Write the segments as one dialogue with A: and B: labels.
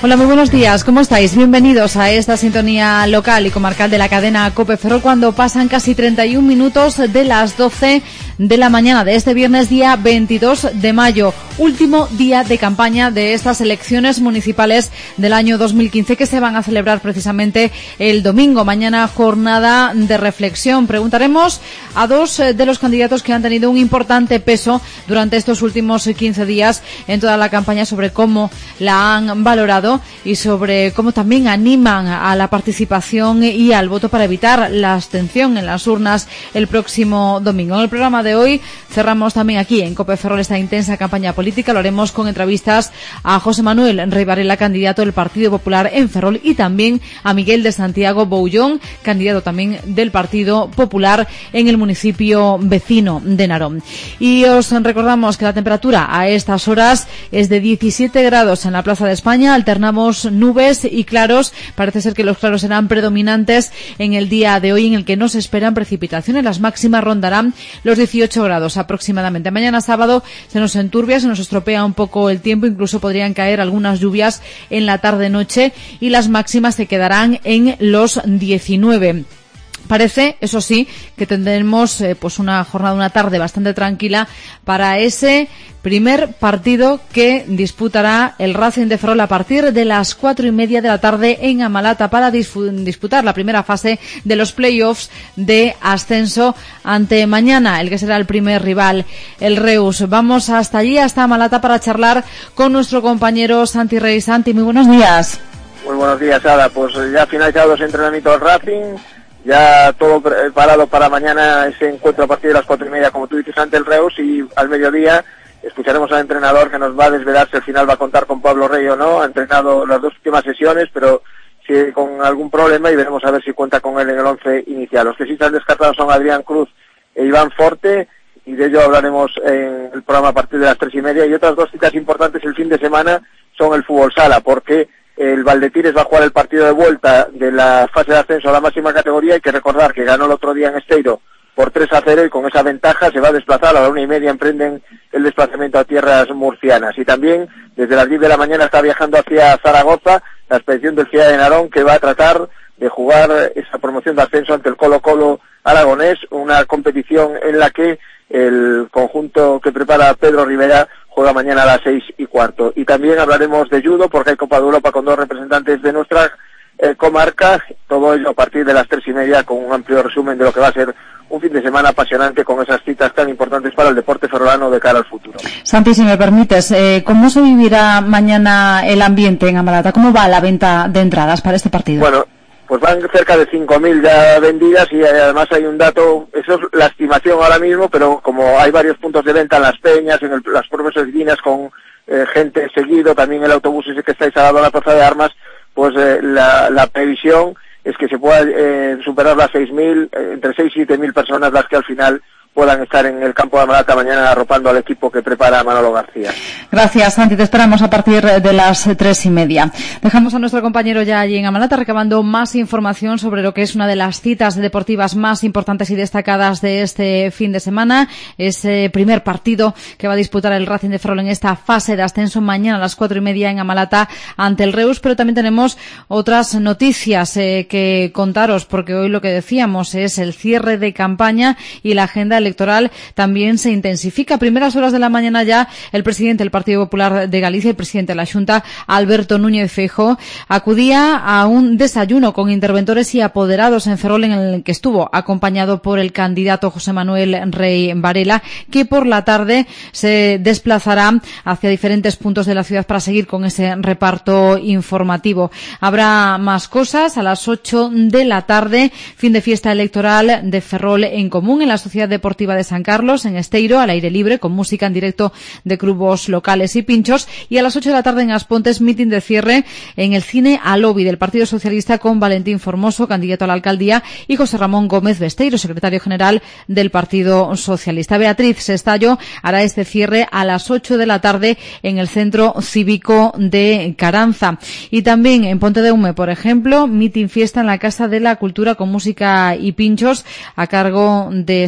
A: Hola, muy buenos días, ¿cómo estáis? Bienvenidos a esta sintonía local y comarcal de la cadena COPE Ferrol cuando pasan casi 31 minutos de las 12 de la mañana de este viernes día 22 de mayo, último día de campaña de estas elecciones municipales del año 2015 que se van a celebrar precisamente el domingo. Mañana jornada de reflexión. Preguntaremos a dos de los candidatos que han tenido un importante peso durante estos últimos 15 días en toda la campaña sobre cómo la han valorado y sobre cómo también animan a la participación y al voto para evitar la abstención en las urnas el próximo domingo. En el programa de hoy cerramos también aquí en COPE Ferrol esta intensa campaña política. Lo haremos con entrevistas a José Manuel Rey Varela, candidato del Partido Popular en Ferrol, y también a Miguel de Santiago Boullón, candidato también del Partido Popular en el municipio vecino de Narón. Y os recordamos que la temperatura a estas horas es de 17 grados en la Plaza de España. Alternamos nubes y claros. Parece ser que los claros serán predominantes en el día de hoy, en el que no se esperan precipitaciones. Las máximas rondarán los 18 grados aproximadamente. Mañana sábado se nos enturbia, se nos estropea un poco el tiempo, incluso podrían caer algunas lluvias en la tarde-noche y las máximas se quedarán en los 19. Parece, eso sí, que tendremos una jornada, una tarde bastante tranquila para ese primer partido que disputará el Racing de Ferrol a partir de las 4:30 de la tarde en Amalata para disputar la primera fase de los playoffs de ascenso ante mañana, el que será el primer rival, el Reus. Vamos hasta allí, hasta Amalata, para charlar con nuestro compañero Santi Rey. Santi, muy buenos días.
B: Muy buenos días, Ada. Pues ya finalizados los entrenamientos del Racing. Ya todo preparado para mañana ese encuentro a partir de las 4:30, como tú dices, ante el Reus, y al mediodía escucharemos al entrenador que nos va a desvelar si al final va a contar con Pablo Rey o no. Ha entrenado las dos últimas sesiones, pero sigue con algún problema y veremos a ver si cuenta con él en el 11 inicial. Los que sí están descartados son Adrián Cruz e Iván Forte, y de ello hablaremos en el programa a partir de las 3:30. Y otras dos citas importantes el fin de semana son el fútbol sala, porque el Valdetires va a jugar el partido de vuelta de la fase de ascenso a la máxima categoría. Hay que recordar que ganó el otro día en Esteiro por 3-0 y con esa ventaja se va a desplazar. A la 1:30 emprenden el desplazamiento a tierras murcianas. Y también desde las 10 de la mañana está viajando hacia Zaragoza la expedición del Ciudad de Narón, que va a tratar de jugar esa promoción de ascenso ante el Colo-Colo aragonés, una competición en la que el conjunto que prepara Pedro Rivera juega mañana a las 6:15. Y también hablaremos de judo, porque hay Copa de Europa con dos representantes de nuestra comarca. Todo ello a partir de las 3:30, con un amplio resumen de lo que va a ser un fin de semana apasionante con esas citas tan importantes para el deporte ferrolano de cara al futuro.
A: Santi, si me permites, ¿cómo se vivirá mañana el ambiente en Amalata? ¿Cómo va la venta de entradas para este partido?
B: Bueno, pues van cerca de 5.000 ya vendidas, y además hay un dato, eso es la estimación ahora mismo, pero como hay varios puntos de venta en Las Peñas, en las propias esquinas, con gente seguido, también el autobús ese que está instalado en la Plaza de Armas, pues la previsión es que se pueda superar las 6.000, entre 6 y 7.000 personas las que al final puedan estar en el campo de Amalata mañana arropando al equipo que prepara Manolo García.
A: Gracias, Santi. Te esperamos a partir de las 3:30. Dejamos a nuestro compañero ya allí en Amalata recabando más información sobre lo que es una de las citas deportivas más importantes y destacadas de este fin de semana. Ese primer partido que va a disputar el Racing de Ferrol en esta fase de ascenso mañana a las 4:30 en Amalata ante el Reus. Pero también tenemos otras noticias que contaros, porque hoy lo que decíamos es el cierre de campaña y la agenda electoral también se intensifica. A primeras horas de la mañana ya el presidente del Partido Popular de Galicia y presidente de la Xunta, Alberto Núñez Feijóo, acudía a un desayuno con interventores y apoderados en Ferrol, en el que estuvo acompañado por el candidato José Manuel Rey Varela, que por la tarde se desplazará hacia diferentes puntos de la ciudad para seguir con ese reparto informativo. Habrá más cosas a las 8 de la tarde, fin de fiesta electoral de Ferrol en Común en la Sociedad Deportiva de San Carlos, en Esteiro, al aire libre, con música en directo de grupos locales y pinchos. Y a las 8 de la tarde en Aspontes, mitin de cierre en el cine Alobi del Partido Socialista, con Valentín Formoso, candidato a la alcaldía, y José Ramón Gómez Besteiro, secretario general del Partido Socialista. Beatriz Sestallo hará este cierre a las 8 de la tarde en el Centro Cívico de Caranza. Y también en Pontedeume, por ejemplo, mitin fiesta en la Casa de la Cultura con música y pinchos a cargo de Salvador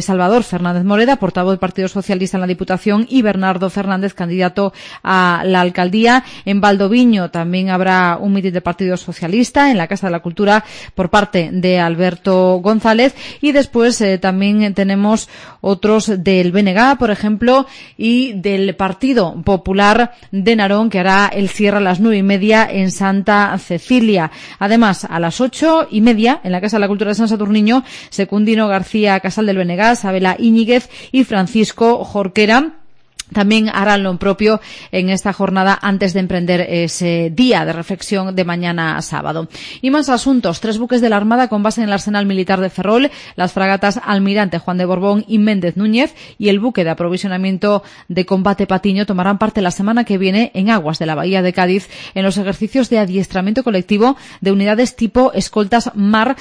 A: Fernández Moreda, portavoz del Partido Socialista en la Diputación, y Bernardo Fernández, candidato a la alcaldía. En Valdoviño también habrá un mitin del Partido Socialista en la Casa de la Cultura por parte de Alberto González, y después también tenemos otros del BNG, por ejemplo, y del Partido Popular de Narón, que hará el cierre a las 9:30 en Santa Cecilia. Además, a las 8:30 en la Casa de la Cultura de San Sadurniño, Secundino García Casal del BNG, Sabela Íñiguez y Francisco Jorquera también harán lo propio en esta jornada antes de emprender ese día de reflexión de mañana sábado. Y más asuntos. 3 buques de la Armada con base en el Arsenal Militar de Ferrol, las fragatas Almirante Juan de Borbón y Méndez Núñez y el buque de aprovisionamiento de combate Patiño tomarán parte la semana que viene en aguas de la Bahía de Cádiz en los ejercicios de adiestramiento colectivo de unidades tipo escoltas Mar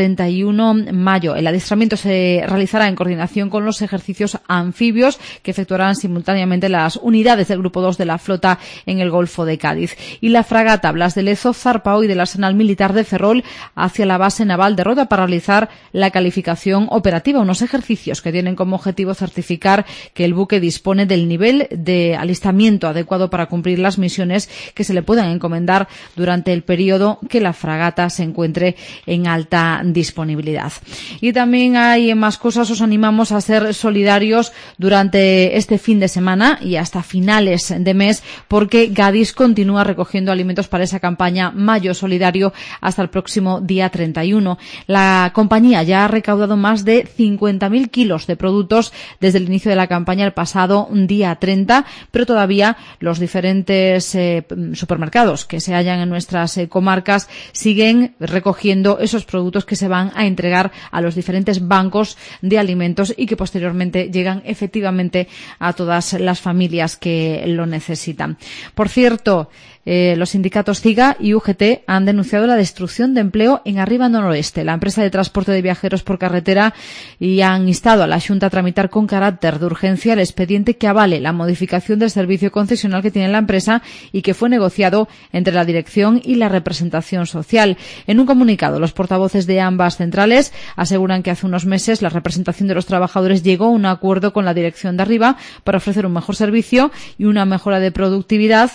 A: 31 Mayo. El adiestramiento se realizará en coordinación con los ejercicios anfibios que efectuarán simultáneamente las unidades del Grupo 2 de la flota en el Golfo de Cádiz. Y la fragata Blas de Lezo zarpa hoy del Arsenal Militar de Ferrol hacia la base naval de Rota para realizar la calificación operativa, unos ejercicios que tienen como objetivo certificar que el buque dispone del nivel de alistamiento adecuado para cumplir las misiones que se le puedan encomendar durante el periodo que la fragata se encuentre en alta disponibilidad. Y también hay más cosas. Os animamos a ser solidarios durante este fin de semana y hasta finales de mes, porque Gadis continúa recogiendo alimentos para esa campaña Mayo Solidario hasta el próximo día 31. La compañía ya ha recaudado más de 50.000 kilos de productos desde el inicio de la campaña el pasado día 30, pero todavía los diferentes supermercados que se hallan en nuestras comarcas siguen recogiendo esos productos que se van a entregar a los diferentes bancos de alimentos y que posteriormente llegan efectivamente a todas las familias que lo necesitan. Por cierto, los sindicatos CIGA y UGT han denunciado la destrucción de empleo en Arriba Noroeste, la empresa de transporte de viajeros por carretera, y han instado a la Xunta a tramitar con carácter de urgencia el expediente que avale la modificación del servicio concesional que tiene la empresa y que fue negociado entre la dirección y la representación social. En un comunicado, los portavoces de ambas centrales aseguran que hace unos meses la representación de los trabajadores llegó a un acuerdo con la dirección de Arriba para ofrecer un mejor servicio y una mejora de productividad,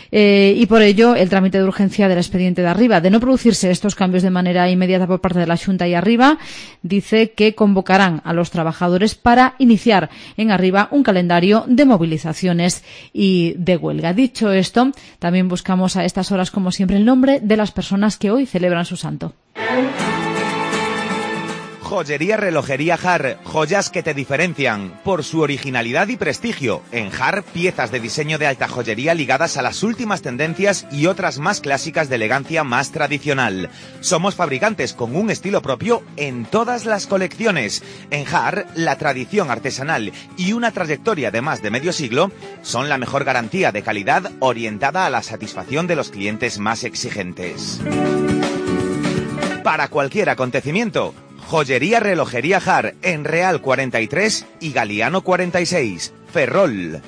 A: y por ello el trámite de urgencia del expediente de Arriba. De no producirse estos cambios de manera inmediata por parte de la Xunta y Arriba, dice que convocarán a los trabajadores para iniciar en Arriba un calendario de movilizaciones y de huelga. Dicho esto, también buscamos a estas horas, como siempre, el nombre de las personas que hoy celebran su santo.
C: Joyería Relojería Jar, joyas que te diferencian por su originalidad y prestigio. En Jar, piezas de diseño de alta joyería ligadas a las últimas tendencias y otras más clásicas de elegancia más tradicional. Somos fabricantes con un estilo propio en todas las colecciones. En Jar, la tradición artesanal y una trayectoria de más de medio siglo son la mejor garantía de calidad orientada a la satisfacción de los clientes más exigentes. Para cualquier acontecimiento, Joyería Relojería Jar, en Real 43 y Galiano 46, Ferrol.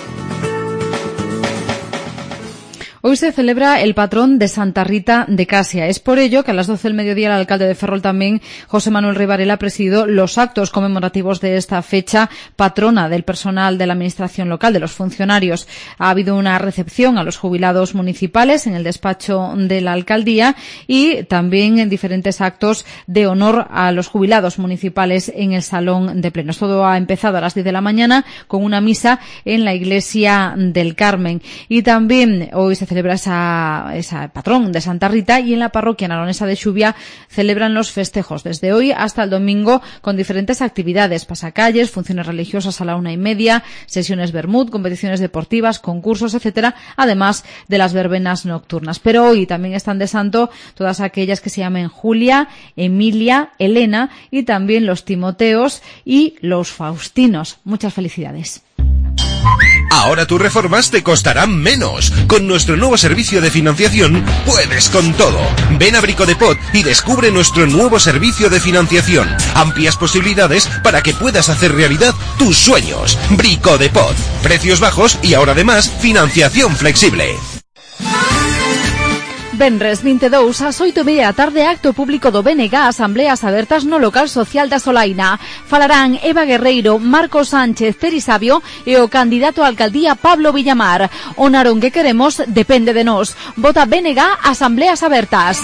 A: Hoy se celebra el patrón de Santa Rita de Casia. Es por ello que a las 12 del mediodía el alcalde de Ferrol también, José Manuel Rivarela, ha presidido los actos conmemorativos de esta fecha patrona del personal de la administración local, de los funcionarios. Ha habido una recepción a los jubilados municipales en el despacho de la alcaldía y también en diferentes actos de honor a los jubilados municipales en el salón de plenos. Todo ha empezado a las 10 de la mañana con una misa en la iglesia del Carmen. Y también hoy se celebra esa patrón de Santa Rita, y en la parroquia naronesa de Xubia celebran los festejos desde hoy hasta el domingo con diferentes actividades, pasacalles, funciones religiosas a la 1:30, sesiones vermut, competiciones deportivas, concursos, etcétera, además de las verbenas nocturnas. Pero hoy también están de santo todas aquellas que se llamen Julia, Emilia, Elena y también los Timoteos y los Faustinos. Muchas felicidades.
D: Ahora tus reformas te costarán menos. Con nuestro nuevo servicio de financiación puedes con todo. Ven a Bricodepot y descubre nuestro nuevo servicio de financiación. Amplias posibilidades para que puedas hacer realidad tus sueños. Bricodepot. Precios bajos y ahora además financiación flexible.
A: Venres 22 ás 8:30 da tarde, acto público do BNG, asambleas abertas no local social da Solaina. Falarán Eva Guerreiro, Marcos Sánchez, Ceri Sabio e o candidato á alcaldía Pablo Villamar. O narón que queremos depende de nós. Vota BNG, asambleas abertas.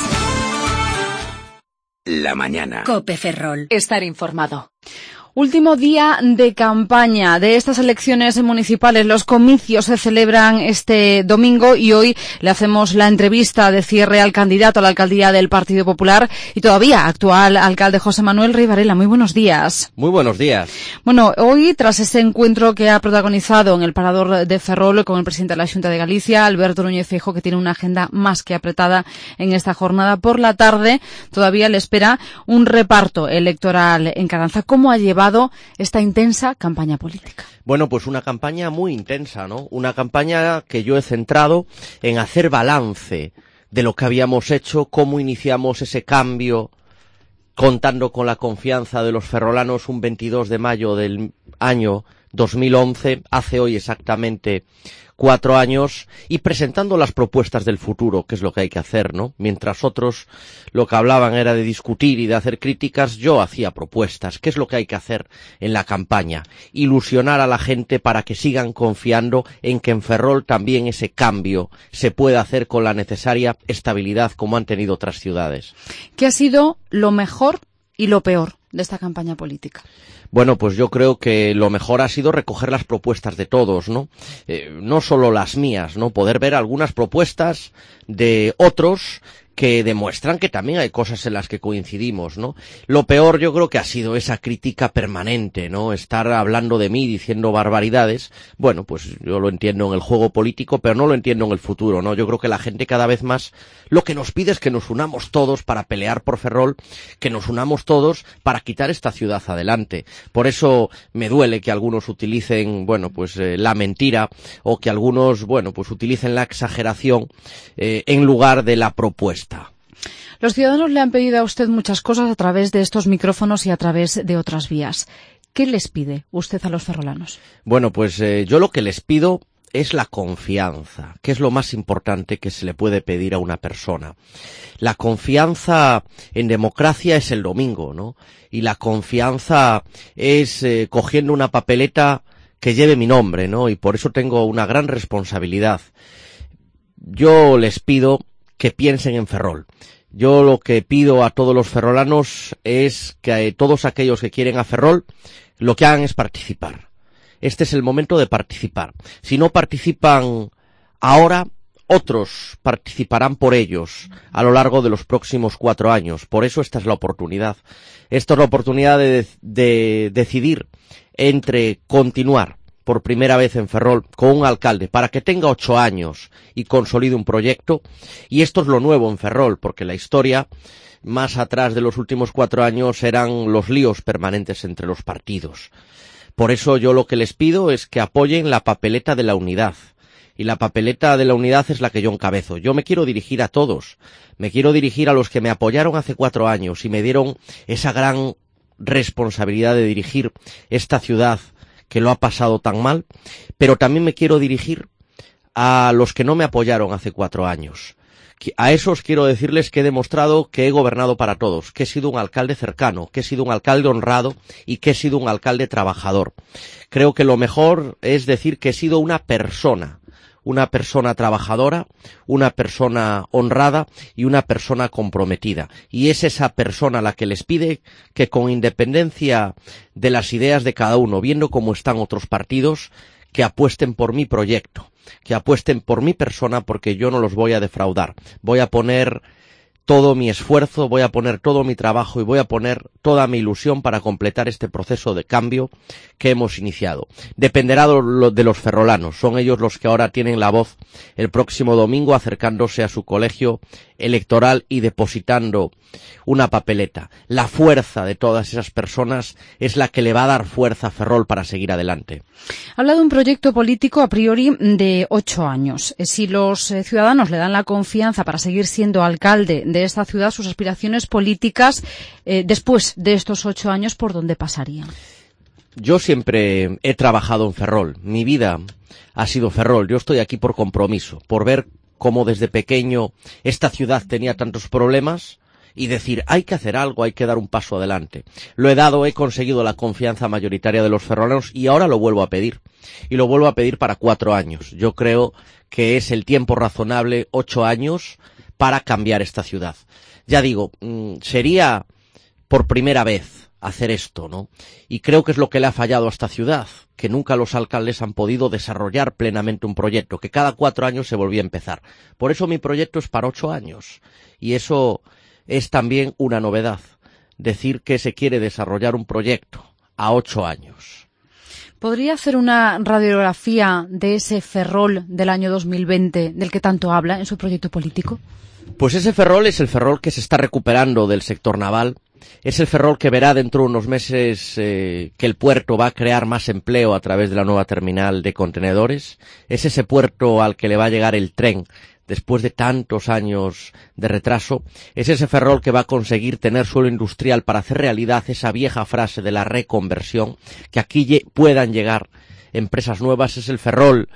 E: La mañana.
F: COPE Ferrol. Estar informado.
A: Último día de campaña de estas elecciones municipales. Los comicios se celebran este domingo y hoy le hacemos la entrevista de cierre al candidato a la alcaldía del Partido Popular y todavía actual alcalde José Manuel Rey Varela. Muy buenos días.
G: Muy buenos días.
A: Bueno, hoy, tras ese encuentro que ha protagonizado en el Parador de Ferrol con el presidente de la Xunta de Galicia, Alberto Núñez Feijóo, que tiene una agenda más que apretada en esta jornada, por la tarde todavía le espera un reparto electoral en Carranza. ¿Cómo ha llevado esta intensa campaña política?
G: Bueno, pues una campaña muy intensa, ¿no? Una campaña que yo he centrado en hacer balance de lo que habíamos hecho, cómo iniciamos ese cambio, contando con la confianza de los ferrolanos un 22 de mayo del año 2011, hace hoy exactamente 4 años, y presentando las propuestas del futuro, que es lo que hay que hacer, ¿no? Mientras otros lo que hablaban era de discutir y de hacer críticas, yo hacía propuestas. ¿Qué es lo que hay que hacer en la campaña? Ilusionar a la gente para que sigan confiando en que en Ferrol también ese cambio se puede hacer con la necesaria estabilidad como han tenido otras ciudades.
A: ¿Qué ha sido lo mejor y lo peor de esta campaña política?
G: Bueno, pues yo creo que lo mejor ha sido recoger las propuestas de todos, ¿no? No solo las mías, ¿no? Poder ver algunas propuestas de otros que demuestran que también hay cosas en las que coincidimos, ¿no? Lo peor yo creo que ha sido esa crítica permanente, ¿no? Estar hablando de mí, diciendo barbaridades. Bueno, pues yo lo entiendo en el juego político, pero no lo entiendo en el futuro, ¿no? Yo creo que la gente cada vez más lo que nos pide es que nos unamos todos para pelear por Ferrol, que nos unamos todos para quitar esta ciudad adelante. Por eso me duele que algunos utilicen, bueno, pues la mentira, o que algunos, bueno, pues utilicen la exageración en lugar de la propuesta.
A: Los ciudadanos le han pedido a usted muchas cosas a través de estos micrófonos y a través de otras vías. ¿Qué les pide usted a los ferrolanos?
G: Bueno, pues yo lo que les pido es la confianza, que es lo más importante que se le puede pedir a una persona. La confianza en democracia es el domingo, ¿no? Y la confianza es cogiendo una papeleta que lleve mi nombre, ¿no? Y por eso tengo una gran responsabilidad. Yo les pido que piensen en Ferrol. Yo lo que pido a todos los ferrolanos es que todos aquellos que quieren a Ferrol lo que hagan es participar. Este es el momento de participar. Si no participan ahora, otros participarán por ellos a lo largo de los próximos 4 años. Por eso esta es la oportunidad. Esta es la oportunidad de decidir entre continuar por primera vez en Ferrol con un alcalde para que tenga 8 años y consolide un proyecto, y esto es lo nuevo en Ferrol, porque la historia más atrás de los últimos 4 años eran los líos permanentes entre los partidos. Por eso yo lo que les pido es que apoyen la papeleta de la unidad, y la papeleta de la unidad es la que yo encabezo. Yo me quiero dirigir a todos, me quiero dirigir a los que me apoyaron hace 4 años y me dieron esa gran responsabilidad de dirigir esta ciudad que lo ha pasado tan mal, pero también me quiero dirigir a los que no me apoyaron hace 4 años. A esos quiero decirles que he demostrado que he gobernado para todos, que he sido un alcalde cercano, que he sido un alcalde honrado y que he sido un alcalde trabajador. Creo que lo mejor es decir que he sido una persona trabajadora, una persona honrada y una persona comprometida. Y es esa persona la que les pide que, con independencia de las ideas de cada uno, viendo cómo están otros partidos, que apuesten por mi proyecto, que apuesten por mi persona, porque yo no los voy a defraudar. Voy a poner todo mi esfuerzo, voy a poner todo mi trabajo y voy a poner toda mi ilusión para completar este proceso de cambio que hemos iniciado. Dependerá de los ferrolanos, son ellos los que ahora tienen la voz el próximo domingo acercándose a su colegio electoral y depositando una papeleta. La fuerza de todas esas personas es la que le va a dar fuerza a Ferrol para seguir adelante.
A: Habla de un proyecto político a priori de 8 años. Si los ciudadanos le dan la confianza para seguir siendo alcalde de esta ciudad, sus aspiraciones políticas después de estos 8 años, ¿por dónde pasarían?
G: Yo siempre he trabajado en Ferrol. Mi vida ha sido Ferrol. Yo estoy aquí por compromiso, por ver cómo desde pequeño esta ciudad tenía tantos problemas y decir, hay que hacer algo, hay que dar un paso adelante. Lo he dado, he conseguido la confianza mayoritaria de los ferrolanos y ahora lo vuelvo a pedir. Y lo vuelvo a pedir para 4 años. Yo creo que es el tiempo razonable, 8 años, para cambiar esta ciudad. Ya digo, sería por primera vez hacer esto, ¿no? Y creo que es lo que le ha fallado a esta ciudad, que nunca los alcaldes han podido desarrollar plenamente un proyecto, que cada 4 años se volvía a empezar. Por eso mi proyecto es para 8 años. Y eso es también una novedad, decir que se quiere desarrollar un proyecto a 8 años.
A: ¿Podría hacer una radiografía de ese Ferrol del año 2020 del que tanto habla en su proyecto político?
G: Pues ese Ferrol es el Ferrol que se está recuperando del sector naval. Es el Ferrol que verá dentro de unos meses que el puerto va a crear más empleo a través de la nueva terminal de contenedores. Es ese puerto al que le va a llegar el tren después de tantos años de retraso. Es ese Ferrol que va a conseguir tener suelo industrial para hacer realidad esa vieja frase de la reconversión, que aquí puedan llegar empresas nuevas. Es el Ferrol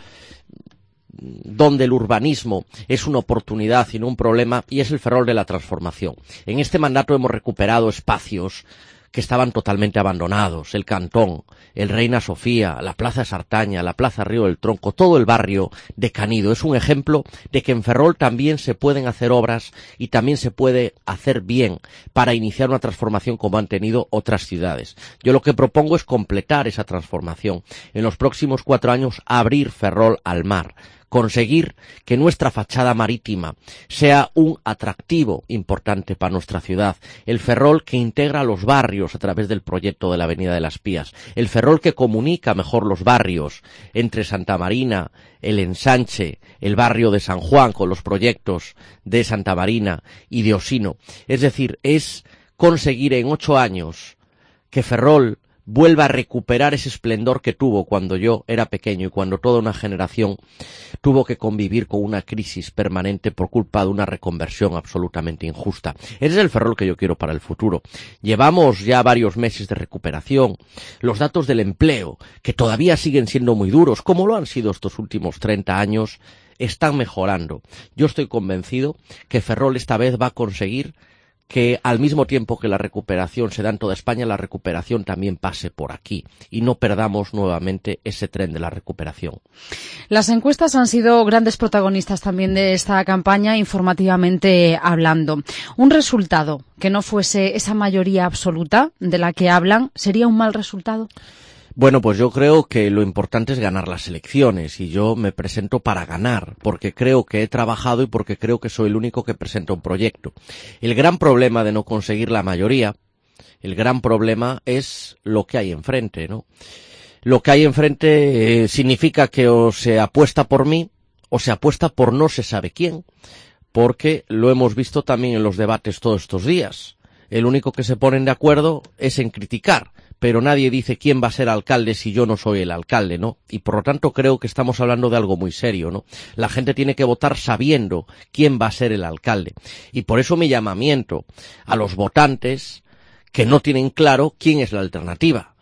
G: donde el urbanismo es una oportunidad y no un problema, y es el Ferrol de la transformación. En este mandato hemos recuperado espacios que estaban totalmente abandonados, el Cantón, el Reina Sofía, la Plaza Sartaña, la Plaza Río del Tronco, todo el barrio de Canido. Es un ejemplo de que en Ferrol también se pueden hacer obras y también se puede hacer bien para iniciar una transformación como han tenido otras ciudades. Yo lo que propongo es completar esa transformación. En los próximos 4 años abrir Ferrol al mar, conseguir que nuestra fachada marítima sea un atractivo importante para nuestra ciudad, el Ferrol que integra los barrios a través del proyecto de la Avenida de las Pías, el Ferrol que comunica mejor los barrios entre Santa Marina, el Ensanche, el barrio de San Juan con los proyectos de Santa Marina y de Osino. Es decir, es conseguir en 8 años que Ferrol vuelva a recuperar ese esplendor que tuvo cuando yo era pequeño y cuando toda una generación tuvo que convivir con una crisis permanente por culpa de una reconversión absolutamente injusta. Ese es el Ferrol que yo quiero para el futuro. Llevamos ya varios meses de recuperación. Los datos del empleo, que todavía siguen siendo muy duros, como lo han sido estos últimos 30 años, están mejorando. Yo estoy convencido que Ferrol esta vez va a conseguir que al mismo tiempo que la recuperación se da en toda España, la recuperación también pase por aquí y no perdamos nuevamente ese tren de la recuperación.
A: Las encuestas han sido grandes protagonistas también de esta campaña, informativamente hablando. Un resultado que no fuese esa mayoría absoluta de la que hablan, ¿sería un mal resultado?
G: Bueno, pues yo creo que lo importante es ganar las elecciones y yo me presento para ganar, porque creo que he trabajado y porque creo que soy el único que presenta un proyecto. El gran problema de no conseguir la mayoría, el gran problema es lo que hay enfrente, ¿no? Lo que hay enfrente significa que o se apuesta por mí o se apuesta por no se sabe quién, porque lo hemos visto también en los debates todos estos días. El único que se ponen de acuerdo es en criticar, pero nadie dice quién va a ser alcalde si yo no soy el alcalde, ¿no? Y por lo tanto creo que estamos hablando de algo muy serio, ¿no? La gente tiene que votar sabiendo quién va a ser el alcalde. Y por eso mi llamamiento a los votantes que no tienen claro quién es la alternativa.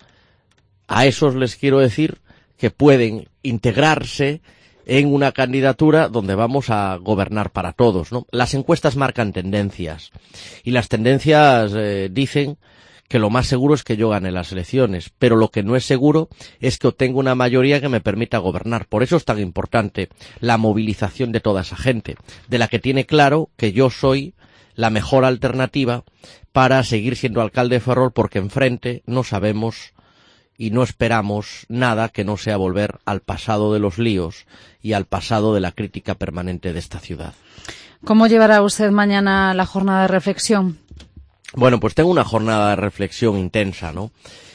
G: A esos les quiero decir que pueden integrarse en una candidatura donde vamos a gobernar para todos, ¿no? Las encuestas marcan tendencias y las tendencias dicen que lo más seguro es que yo gane las elecciones, pero lo que no es seguro es que obtenga una mayoría que me permita gobernar. Por eso es tan importante la movilización de toda esa gente, de la que tiene claro que yo soy la mejor alternativa para seguir siendo alcalde de Ferrol, porque enfrente no sabemos y no esperamos nada que no sea volver al pasado de los líos y al pasado de la crítica permanente de esta ciudad.
A: ¿Cómo llevará usted mañana la jornada de reflexión?
G: Bueno, pues tengo una jornada de reflexión intensa, ¿no?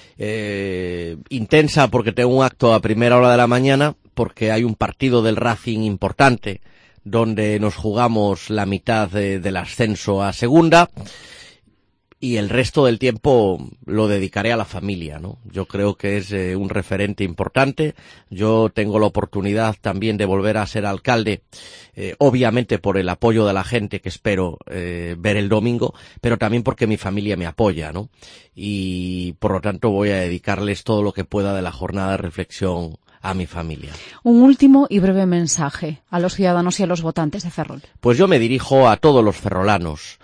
G: Intensa porque tengo un acto a primera hora de la mañana, porque hay un partido del Racing importante, donde nos jugamos la mitad del ascenso a segunda, y el resto del tiempo lo dedicaré a la familia, ¿no? Yo creo que es un referente importante. Yo tengo la oportunidad también de volver a ser alcalde, obviamente por el apoyo de la gente que espero ver el domingo, pero también porque mi familia me apoya, ¿no? Y por lo tanto voy a dedicarles todo lo que pueda de la jornada de reflexión a mi familia.
A: Un último y breve mensaje a los ciudadanos y a los votantes de Ferrol.
G: Pues yo me dirijo a todos los ferrolanos.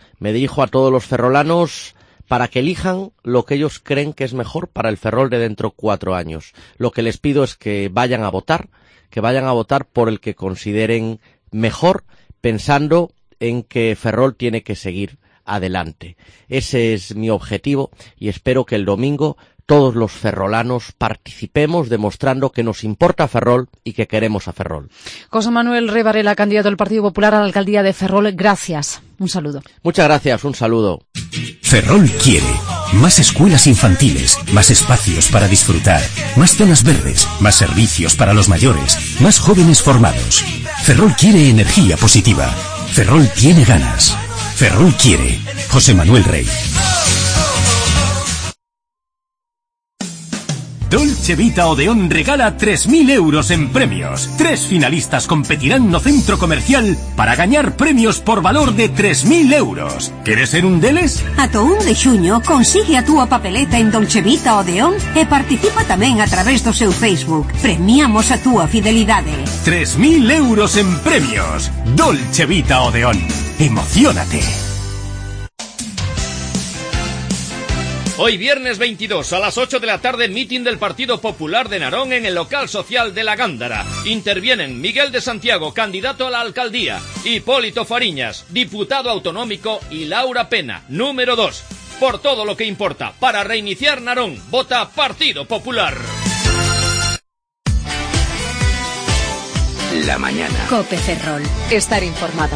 G: Para que elijan lo que ellos creen que es mejor para el Ferrol de dentro de 4 años. Lo que les pido es que vayan a votar por el que consideren mejor, pensando en que Ferrol tiene que seguir adelante. Ese es mi objetivo y espero que el domingo todos los ferrolanos participemos demostrando que nos importa Ferrol y que queremos a Ferrol.
A: José Manuel Rey Varela, candidato del Partido Popular a la alcaldía de Ferrol, gracias. Un saludo.
G: Muchas gracias, un saludo.
E: Ferrol quiere más escuelas infantiles, más espacios para disfrutar, más zonas verdes, más servicios para los mayores, más jóvenes formados. Ferrol quiere energía positiva. Ferrol tiene ganas. Ferrol quiere. José Manuel Rey. Dolce Vita Odeón regala 3.000 euros en premios. 3 finalistas competirán no centro comercial para gañar premios por valor de 3.000 euros. ¿Queres ser un deles?
H: Ata o 1 de xuño consigue a túa papeleta en Dolce Vita Odeón e participa tamén a través do seu Facebook. Premiamos a túa fidelidade.
E: 3.000 euros en premios. Dolce Vita Odeón. Emociónate.
I: Hoy viernes 22 a las 8 de la tarde, mitin del Partido Popular de Narón en el local social de La Gándara. Intervienen Miguel de Santiago, candidato a la alcaldía, Hipólito Fariñas, diputado autonómico, y Laura Pena, número 2. Por todo lo que importa, para reiniciar Narón, vota Partido Popular.
F: La mañana. COPE Ferrol. Estar informado.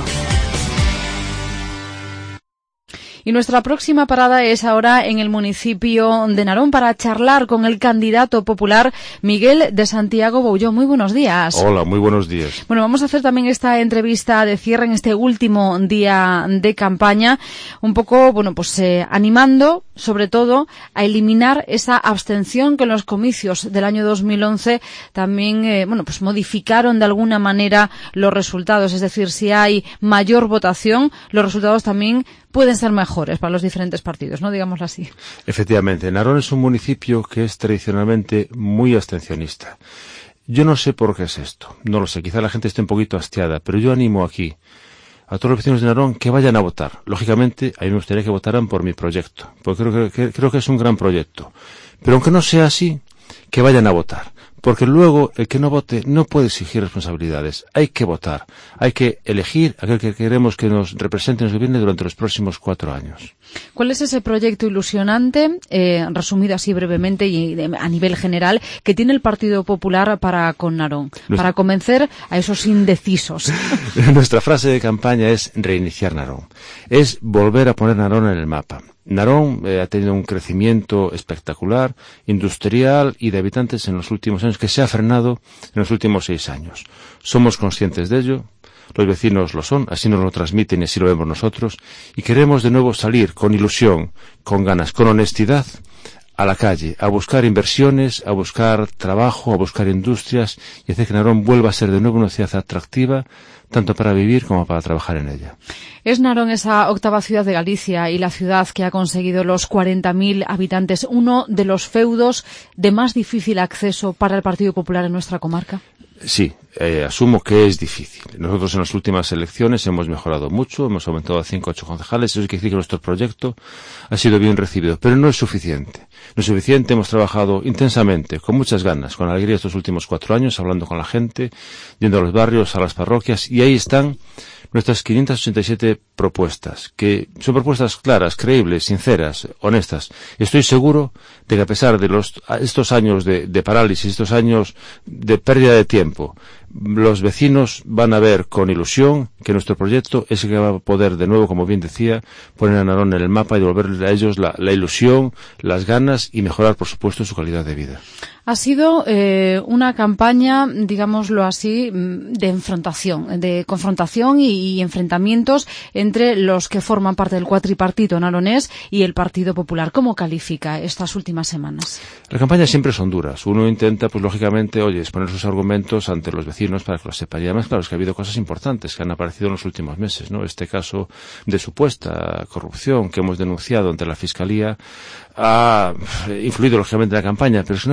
A: Y nuestra próxima parada es ahora en el municipio de Narón para charlar con el candidato popular Miguel de Santiago Boulló. Muy buenos días.
J: Hola, muy buenos días.
A: Bueno, vamos a hacer también esta entrevista de cierre en este último día de campaña, un poco, animando, sobre todo, a eliminar esa abstención que en los comicios del año 2011 también, modificaron de alguna manera los resultados. Es decir, si hay mayor votación, los resultados también pueden ser mejores para los diferentes partidos, ¿no? Digámoslo así.
J: Efectivamente, Narón es un municipio que es tradicionalmente muy abstencionista. Yo no sé por qué es esto, no lo sé, quizá la gente esté un poquito hastiada, pero yo animo aquí a todos los vecinos de Narón que vayan a votar. Lógicamente, a mí me gustaría que votaran por mi proyecto, porque creo que es un gran proyecto. Pero aunque no sea así, que vayan a votar. Porque luego el que no vote no puede exigir responsabilidades. Hay que votar. Hay que elegir a aquel que queremos que nos represente y nos gobierne durante los próximos 4 años.
A: ¿Cuál es ese proyecto ilusionante, resumido así brevemente y a nivel general, que tiene el Partido Popular para con Narón? Para convencer a esos indecisos.
J: Nuestra frase de campaña es reiniciar Narón. Es volver a poner Narón en el mapa. Narón ha tenido un crecimiento espectacular, industrial y de habitantes en los últimos años, que se ha frenado en los últimos 6 años. Somos conscientes de ello, los vecinos lo son, así nos lo transmiten y así lo vemos nosotros, y queremos de nuevo salir con ilusión, con ganas, con honestidad a la calle, a buscar inversiones, a buscar trabajo, a buscar industrias y hacer que Narón vuelva a ser de nuevo una ciudad atractiva, tanto para vivir como para trabajar en ella.
A: ¿Es Narón esa octava ciudad de Galicia y la ciudad que ha conseguido los 40.000 habitantes, uno de los feudos de más difícil acceso para el Partido Popular en nuestra comarca?
J: Sí, asumo que es difícil. Nosotros en las últimas elecciones hemos mejorado mucho, hemos aumentado a 5 o 8 concejales, eso quiere decir que nuestro proyecto ha sido bien recibido, pero no es suficiente. No es suficiente, hemos trabajado intensamente, con muchas ganas, con alegría estos últimos 4 años, hablando con la gente, yendo a los barrios, a las parroquias, y ahí están nuestras 587 propuestas, que son propuestas claras, creíbles, sinceras, honestas. Estoy seguro de que a pesar de estos años de parálisis, estos años de pérdida de tiempo, los vecinos van a ver con ilusión que nuestro proyecto es el que va a poder de nuevo, como bien decía, poner a Narón en el mapa y devolverle a ellos la ilusión, las ganas y mejorar, por supuesto, su calidad de vida.
A: Ha sido una campaña, digámoslo así, de confrontación y enfrentamientos entre los que forman parte del cuatripartito naronés y el Partido Popular. ¿Cómo califica estas últimas semanas?
J: Las campañas siempre son duras. Uno intenta, pues lógicamente, exponer sus argumentos ante los vecinos para que los sepan. Y además, claro, es que ha habido cosas importantes que han aparecido en los últimos meses, ¿no? Este caso de supuesta corrupción que hemos denunciado ante la Fiscalía ha influido lógicamente en la campaña, pero es que no podemos dejar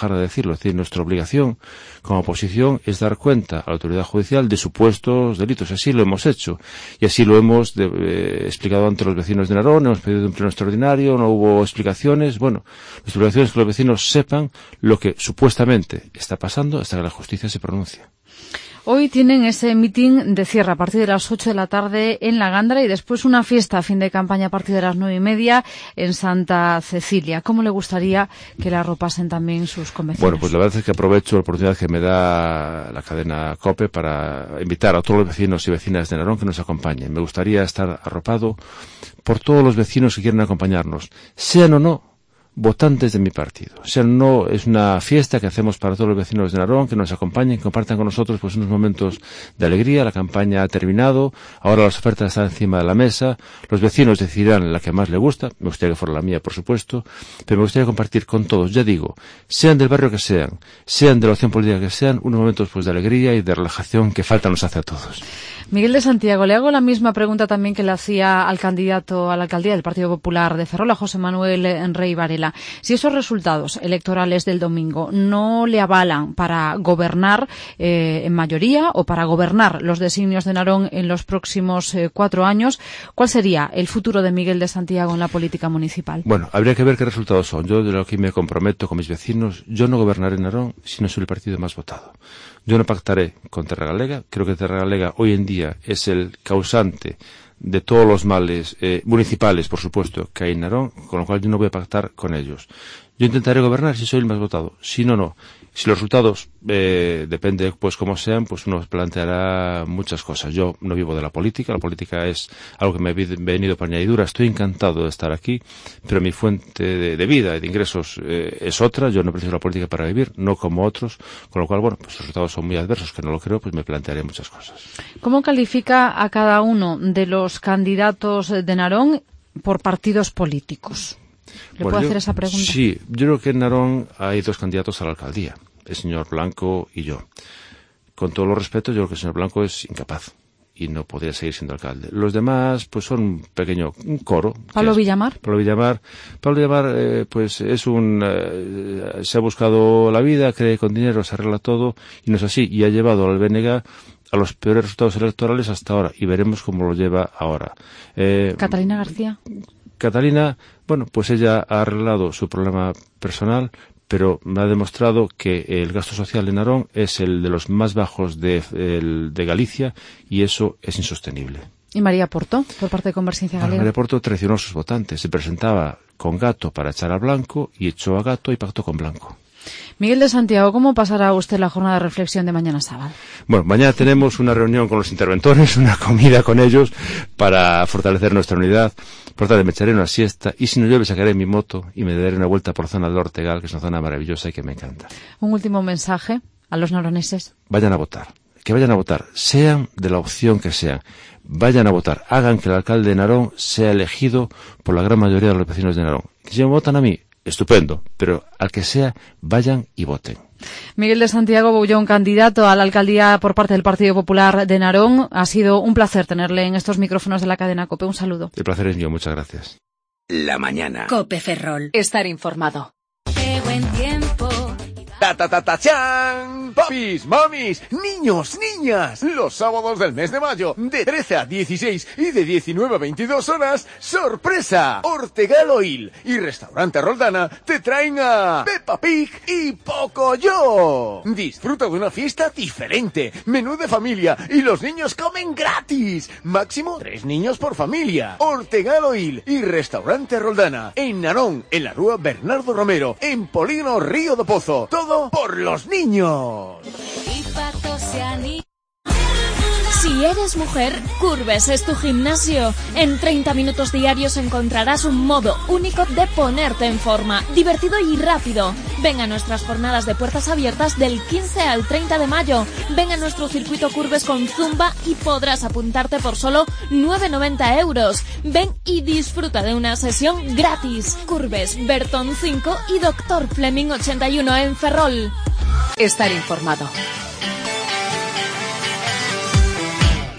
J: dejar de decirlo. Es decir, nuestra obligación como oposición es dar cuenta a la autoridad judicial de supuestos delitos. Así lo hemos hecho. Y así lo hemos explicado ante los vecinos de Narón, hemos pedido un pleno extraordinario, no hubo explicaciones. Bueno, nuestra obligación es que los vecinos sepan lo que supuestamente está pasando hasta que la justicia se pronuncie.
A: Hoy tienen ese mitin de cierre a partir de las 8 de la tarde en La Gándara y después una fiesta a fin de campaña a partir de las 9:30 en Santa Cecilia. ¿Cómo le gustaría que la arropasen también sus convecinos?
J: Bueno, pues la verdad es que aprovecho la oportunidad que me da la cadena COPE para invitar a todos los vecinos y vecinas de Narón que nos acompañen. Me gustaría estar arropado por todos los vecinos que quieran acompañarnos, sean o no votantes de mi partido. O sea, no es una fiesta que hacemos para todos los vecinos de Narón, que nos acompañen, que compartan con nosotros pues unos momentos de alegría. La campaña ha terminado, ahora las ofertas están encima de la mesa, los vecinos decidirán la que más les gusta, me gustaría que fuera la mía, por supuesto, pero me gustaría compartir con todos, ya digo, sean del barrio que sean de la opción política que sean, unos momentos pues de alegría y de relajación que falta nos hace a todos.
A: Miguel de Santiago, le hago la misma pregunta también que le hacía al candidato a la alcaldía del Partido Popular de Ferrol, a José Manuel Rey Varela. Si esos resultados electorales del domingo no le avalan para gobernar en mayoría o para gobernar los designios de Narón en los próximos 4 años, ¿cuál sería el futuro de Miguel de Santiago en la política municipal?
J: Bueno, habría que ver qué resultados son. Yo de lo que me comprometo con mis vecinos, yo no gobernaré en Narón si no soy el partido más votado. Yo no pactaré con Terra Galega. Creo que Terra Galega hoy en día es el causante de todos los males municipales, por supuesto, que hay en Narón, con lo cual yo no voy a pactar con ellos. Yo intentaré gobernar si soy el más votado. Si no, no. Si los resultados, depende pues cómo sean, pues uno planteará muchas cosas. Yo no vivo de la política es algo que me he venido por añadidura. Estoy encantado de estar aquí, pero mi fuente de vida y de ingresos es otra. Yo no preciso la política para vivir, no como otros, con lo cual, bueno, pues los resultados son muy adversos, que no lo creo, pues me plantearé muchas cosas.
A: ¿Cómo califica a cada uno de los candidatos de Narón por partidos políticos? ¿Le puedo hacer esa pregunta?
J: Sí, yo creo que en Narón hay 2 candidatos a la alcaldía, el señor Blanco y yo. Con todo los respetos, yo creo que el señor Blanco es incapaz y no podría seguir siendo alcalde. Los demás, pues son un coro.
A: ¿Pablo Villamar?
J: Pablo Villamar, pues es se ha buscado la vida, cree con dinero, se arregla todo, y no es así, y ha llevado al BNG a los peores resultados electorales hasta ahora, y veremos cómo lo lleva ahora.
A: ¿Catalina García?
J: Catalina, bueno, pues ella ha arreglado su problema personal, pero me ha demostrado que el gasto social en Narón es el de los más bajos de Galicia, y eso es insostenible.
A: ¿Y María Porto, por parte de Convergencia Galega?
J: María Porto traicionó a sus votantes. Se presentaba con Gato para echar a Blanco y echó a Gato y pactó con Blanco.
A: Miguel de Santiago, ¿cómo pasará usted la jornada de reflexión de mañana sábado?
J: Bueno, mañana tenemos una reunión con los interventores, una comida con ellos para fortalecer nuestra unidad. Por tanto, me echaré una siesta y si no llueve sacaré mi moto y me daré una vuelta por la zona del Ortegal, que es una zona maravillosa y que me encanta.
A: Un último mensaje a los naroneses.
J: Vayan a votar. Que vayan a votar, sean de la opción que sean. Vayan a votar, hagan que el alcalde de Narón sea elegido por la gran mayoría de los vecinos de Narón. Que si me votan a mí, estupendo, pero al que sea, vayan y voten.
A: Miguel de Santiago Boullón, candidato a la alcaldía por parte del Partido Popular de Narón. Ha sido un placer tenerle en estos micrófonos de la cadena COPE. Un saludo.
J: El placer es mío, muchas gracias.
F: La mañana.
H: COPE Ferrol.
F: Estar informado.
K: ¡Qué buen tiempo!
L: ¡Ta-ta-ta-ta-chan! Papis, mamis, niños, niñas, los sábados del mes de mayo, de 13 a 16 y de 19 a 22 horas, ¡sorpresa! Ortegal Oil y Restaurante Roldana te traen a Peppa Pig y Pocoyo. Disfruta de una fiesta diferente, menú de familia y los niños comen gratis. Máximo 3 niños por familia. Ortegal Oil y Restaurante Roldana, en Narón, en la rúa Bernardo Romero, en Polígono Río do Pozo. Todo por los niños.
K: Si eres mujer, Curves es tu gimnasio. En 30 minutos diarios encontrarás un modo único de ponerte en forma, divertido y rápido. Ven a nuestras jornadas de puertas abiertas del 15 al 30 de mayo. Ven a nuestro circuito Curves con Zumba y podrás apuntarte por solo 9,90 €. Ven y disfruta de una sesión gratis. Curves, Bertón 5 y Dr. Fleming 81 en Ferrol.
F: Estar informado.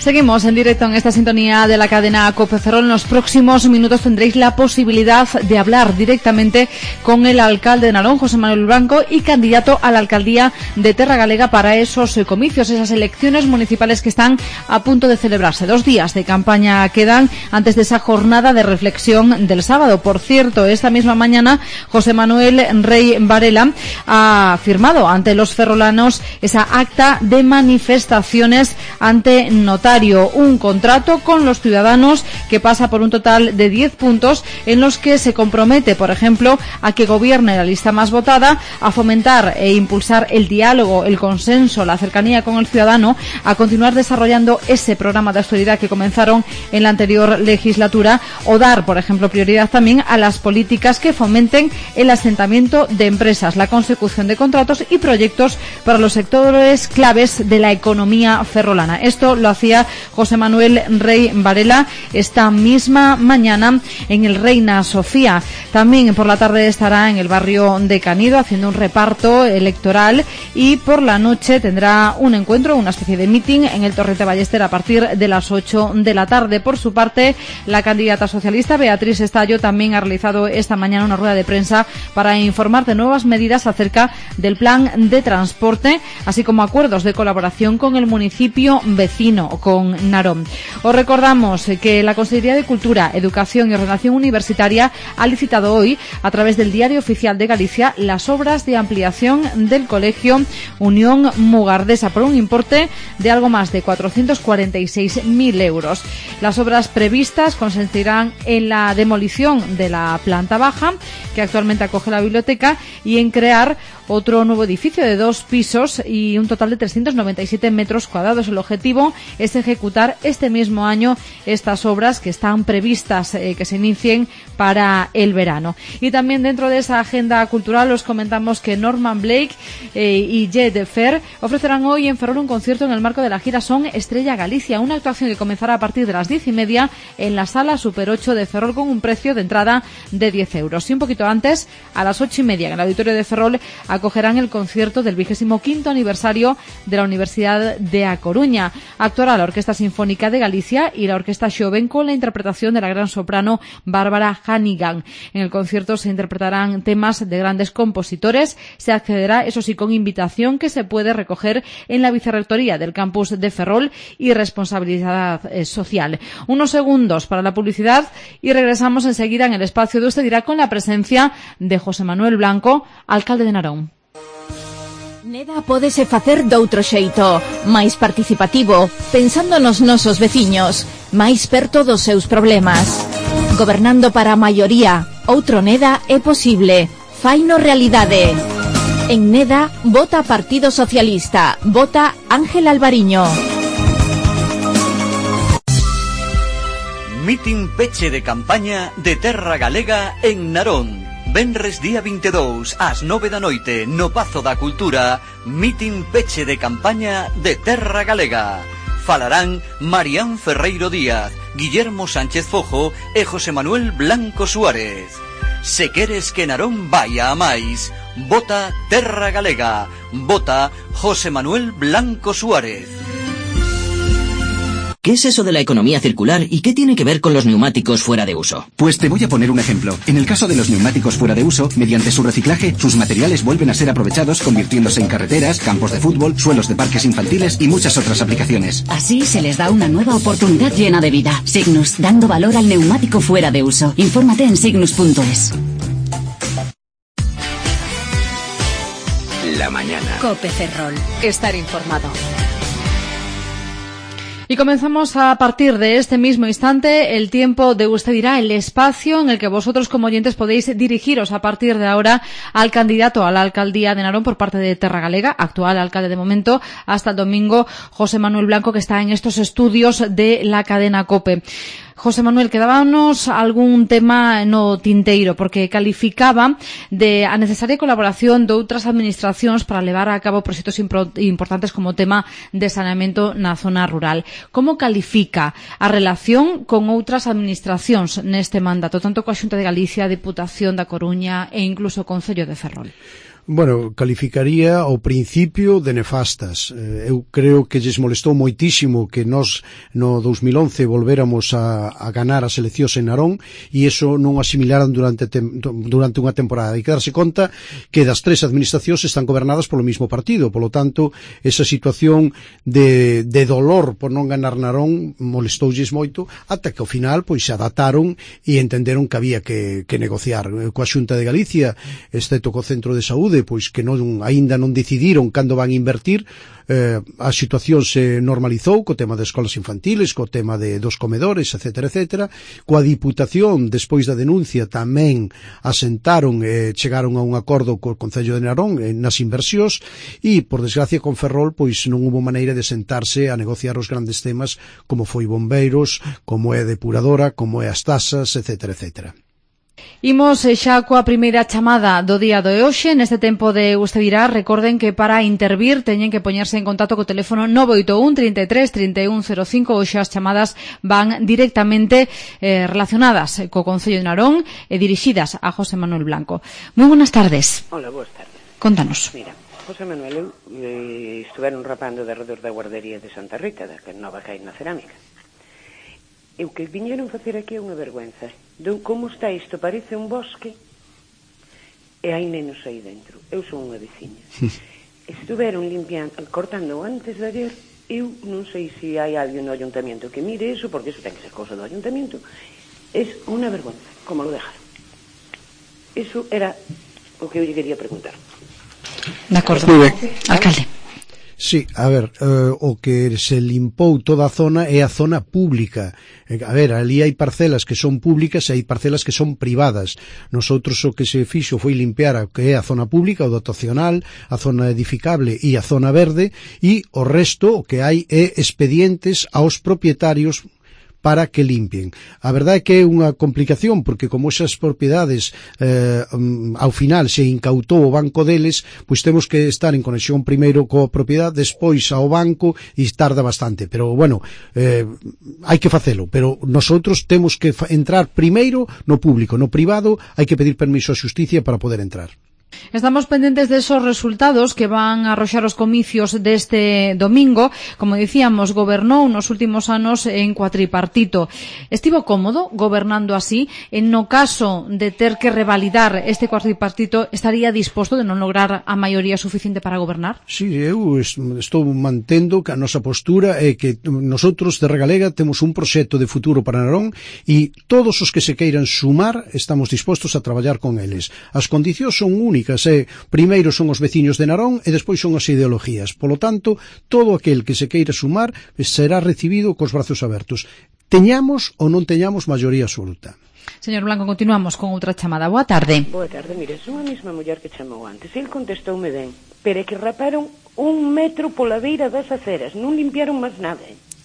A: Seguimos en directo en esta sintonía de la cadena COPE Ferrol. En los próximos minutos tendréis la posibilidad de hablar directamente con el alcalde de Narón, José Manuel Blanco, y candidato a la alcaldía de Terra Galega para esos comicios, esas elecciones municipales que están a punto de celebrarse. 2 días de campaña quedan antes de esa jornada de reflexión del sábado. Por cierto, esta misma mañana José Manuel Rey Varela ha firmado ante los ferrolanos esa acta de manifestaciones ante notario, un contrato con los ciudadanos que pasa por un total de 10 puntos en los que se compromete, por ejemplo, a que gobierne la lista más votada, a fomentar e impulsar el diálogo, el consenso, la cercanía con el ciudadano, a continuar desarrollando ese programa de austeridad que comenzaron en la anterior legislatura, o dar, por ejemplo, prioridad también a las políticas que fomenten el asentamiento de empresas, la consecución de contratos y proyectos para los sectores claves de la economía ferrolana. Esto lo hacía José Manuel Rey Varela esta misma mañana en el Reina Sofía. También por la tarde estará en el barrio de Canido haciendo un reparto electoral, y por la noche tendrá un encuentro, una especie de meeting en el Torrente Ballester a partir de las 8 de la tarde. Por su parte, la candidata socialista Beatriz Estallo también ha realizado esta mañana una rueda de prensa para informar de nuevas medidas acerca del plan de transporte, así como acuerdos de colaboración con el municipio vecino, con Narón. Os recordamos que la Consejería de Cultura, Educación y Ordenación Universitaria ha licitado hoy, a través del Diario Oficial de Galicia, las obras de ampliación del Colegio Unión Mugardesa por un importe de algo más de 446.000 euros. Las obras previstas consistirán en la demolición de la planta baja, que actualmente acoge la biblioteca, y en crear otro nuevo edificio de 2 pisos y un total de 397 metros cuadrados. El objetivo es ejecutar este mismo año estas obras que están previstas que se inicien para el verano. Y también dentro de esa agenda cultural os comentamos que Norman Blake y Jet Fair ofrecerán hoy en Ferrol un concierto en el marco de la gira Son Estrella Galicia, una actuación que comenzará a partir de las 10:30 en la Sala Super 8 de Ferrol con un precio de entrada de 10 euros. Y un poquito antes, a las 8:30 en el Auditorio de Ferrol, acogerán el concierto del 25º aniversario de la Universidad de A Coruña. Actuará la Orquesta Sinfónica de Galicia y la Orquesta Xoven con la interpretación de la gran soprano Bárbara Hannigan. En el concierto se interpretarán temas de grandes compositores. Se accederá, eso sí, con invitación que se puede recoger en la Vicerrectoría del Campus de Ferrol y Responsabilidad Social. Unos segundos para la publicidad y regresamos enseguida en el espacio de Usted Dirá con la presencia de José Manuel Blanco, alcalde de Narón.
K: Neda pódese facer doutro xeito, máis participativo, pensando nos nosos veciños, máis perto dos seus problemas. Gobernando para a maioría, outro Neda é posible. Faino realidade. En Neda, vota Partido Socialista, vota Ángel Alvariño.
M: Meeting peche de campaña de Terra Galega en Narón. Venres día 22, ás 9 da noite, no Pazo da Cultura, meeting peche de campaña de Terra Galega. Falarán Marián Ferreiro Díaz, Guillermo Sánchez Fojo e José Manuel Blanco Suárez. Se queres que Narón vaya a máis, vota Terra Galega, vota José Manuel Blanco Suárez.
N: ¿Qué es eso de la economía circular y qué tiene que ver con los neumáticos fuera de uso?
O: Pues te voy a poner un ejemplo. En el caso de los neumáticos fuera de uso, mediante su reciclaje, sus materiales vuelven a ser aprovechados, convirtiéndose en carreteras, campos de fútbol, suelos de parques infantiles y muchas otras aplicaciones.
P: Así se les da una nueva oportunidad llena de vida. Signus, dando valor al neumático fuera de uso. Infórmate en signus.es.
F: La mañana.
Q: COPE Ferrol. Estar informado.
A: Y comenzamos a partir de este mismo instante el tiempo de Usted Dirá, el espacio en el que vosotros como oyentes podéis dirigiros a partir de ahora al candidato a la alcaldía de Narón por parte de Terra Galega, actual alcalde de momento, hasta el domingo, José Manuel Blanco, que está en estos estudios de la cadena COPE. José Manuel, quedábamos algún tema no tinteiro, porque calificaba de a necesaria colaboración de outras administracións para levar a cabo proxectos importantes como o tema de saneamento na zona rural. Como califica a relación con outras administracións neste mandato, tanto coa Xunta de Galicia, Diputación da Coruña e incluso o Concello de Ferrol?
R: Bueno, calificaría ao principio de nefastas. Eu creo que lles molestou moitísimo que nós no 2011 volvéramos a ganar as eleccións en Narón e iso non asimilaran durante unha temporada. Hai que darse conta que das 3 administracións están gobernadas polo mismo partido, polo tanto, esa situación de dolor por non ganar Narón molestoulles moito, ata que ao final pois se adaptaron e entenderon que había que negociar coa Xunta de Galicia, excepto co Centro de Saúde, pois que aínda non decidiron cando van a invertir. A situación se normalizou co tema das escolas infantiles, co tema dos comedores, etcétera. Coa Diputación, despois da denuncia, tamén asentaron e chegaron a un acordo co Concello de Narón nas inversións e, por desgracia, con Ferrol pois non hubo maneira de sentarse a negociar os grandes temas como foi bombeiros, como é a depuradora, como é as tasas, etcétera.
A: Imos xa coa primeira chamada do día de hoxe. Neste tempo de Usted Dirá, recorden que para intervir teñen que poñerse en contacto co teléfono 981 33 3105. Hoxe as chamadas van directamente relacionadas co Concello de Narón e dirixidas a José Manuel Blanco. Moi buenas tardes.
S: Hola, boas tardes.
A: Contanos.
S: Mira, José Manuel, estuveron rapando de arredor da guardería de Santa Rita, da que nova que hai na cerámica. E o que viñeron facer aquí é unha vergüenza. Como está isto? Parece un bosque e hai nenos aí dentro. Eu son unha veciña. Estuveron limpiando, cortando antes de ayer. Eu non sei se hai alguén no ayuntamiento que mire eso, porque eso ten que ser cosa do ayuntamiento. Es unha vergüenza, como lo dejaron. Eso era o que eu lle quería preguntar.
A: De acordo. Alcalde.
R: Sí, a ver, o que se limpou toda a zona é a zona pública. A ver, ali hai parcelas que son públicas e hai parcelas que son privadas. Nosotros o que se fixo foi limpiar a que é a zona pública, o dotacional, a zona edificable e a zona verde, e o resto o que hai é expedientes aos propietarios para que limpien. A verdade é que é unha complicación, porque como esas propiedades ao final se incautou o banco deles, pois temos que estar en conexión primeiro coa propiedade, despois ao banco, e tarda bastante. Pero, bueno, hai que facelo, pero nosotros temos que entrar primeiro no público. No privado hai que pedir permiso á xusticia para poder entrar.
A: Estamos pendentes de esos resultados que van a arroxar os comicios deste domingo. Como dicíamos, gobernou nos últimos anos en cuatripartito. Estivo cómodo gobernando así? En no caso de ter que revalidar este cuatripartito, estaría disposto de non lograr a maioría suficiente para gobernar?
R: Sí, eu estou mantendo que a nosa postura é que nosotros de Regalega temos un proxecto de futuro para Narón e todos os que se queiran sumar estamos dispostos a traballar con eles. As condicións son únicas. Primeiro son os veciños de Narón e despois son as ideologías. Polo tanto, todo aquel que se queira sumar será recibido cos brazos abertos. Teñamos ou non teñamos maioría absoluta.
A: Señor Blanco, continuamos con outra chamada. Boa tarde.
S: Boa tarde, mire, son a mesma muller que chamou antes. El contestoume ben, pero é que raparon 1 metro pola beira das aceras, non limpiaron máis nada.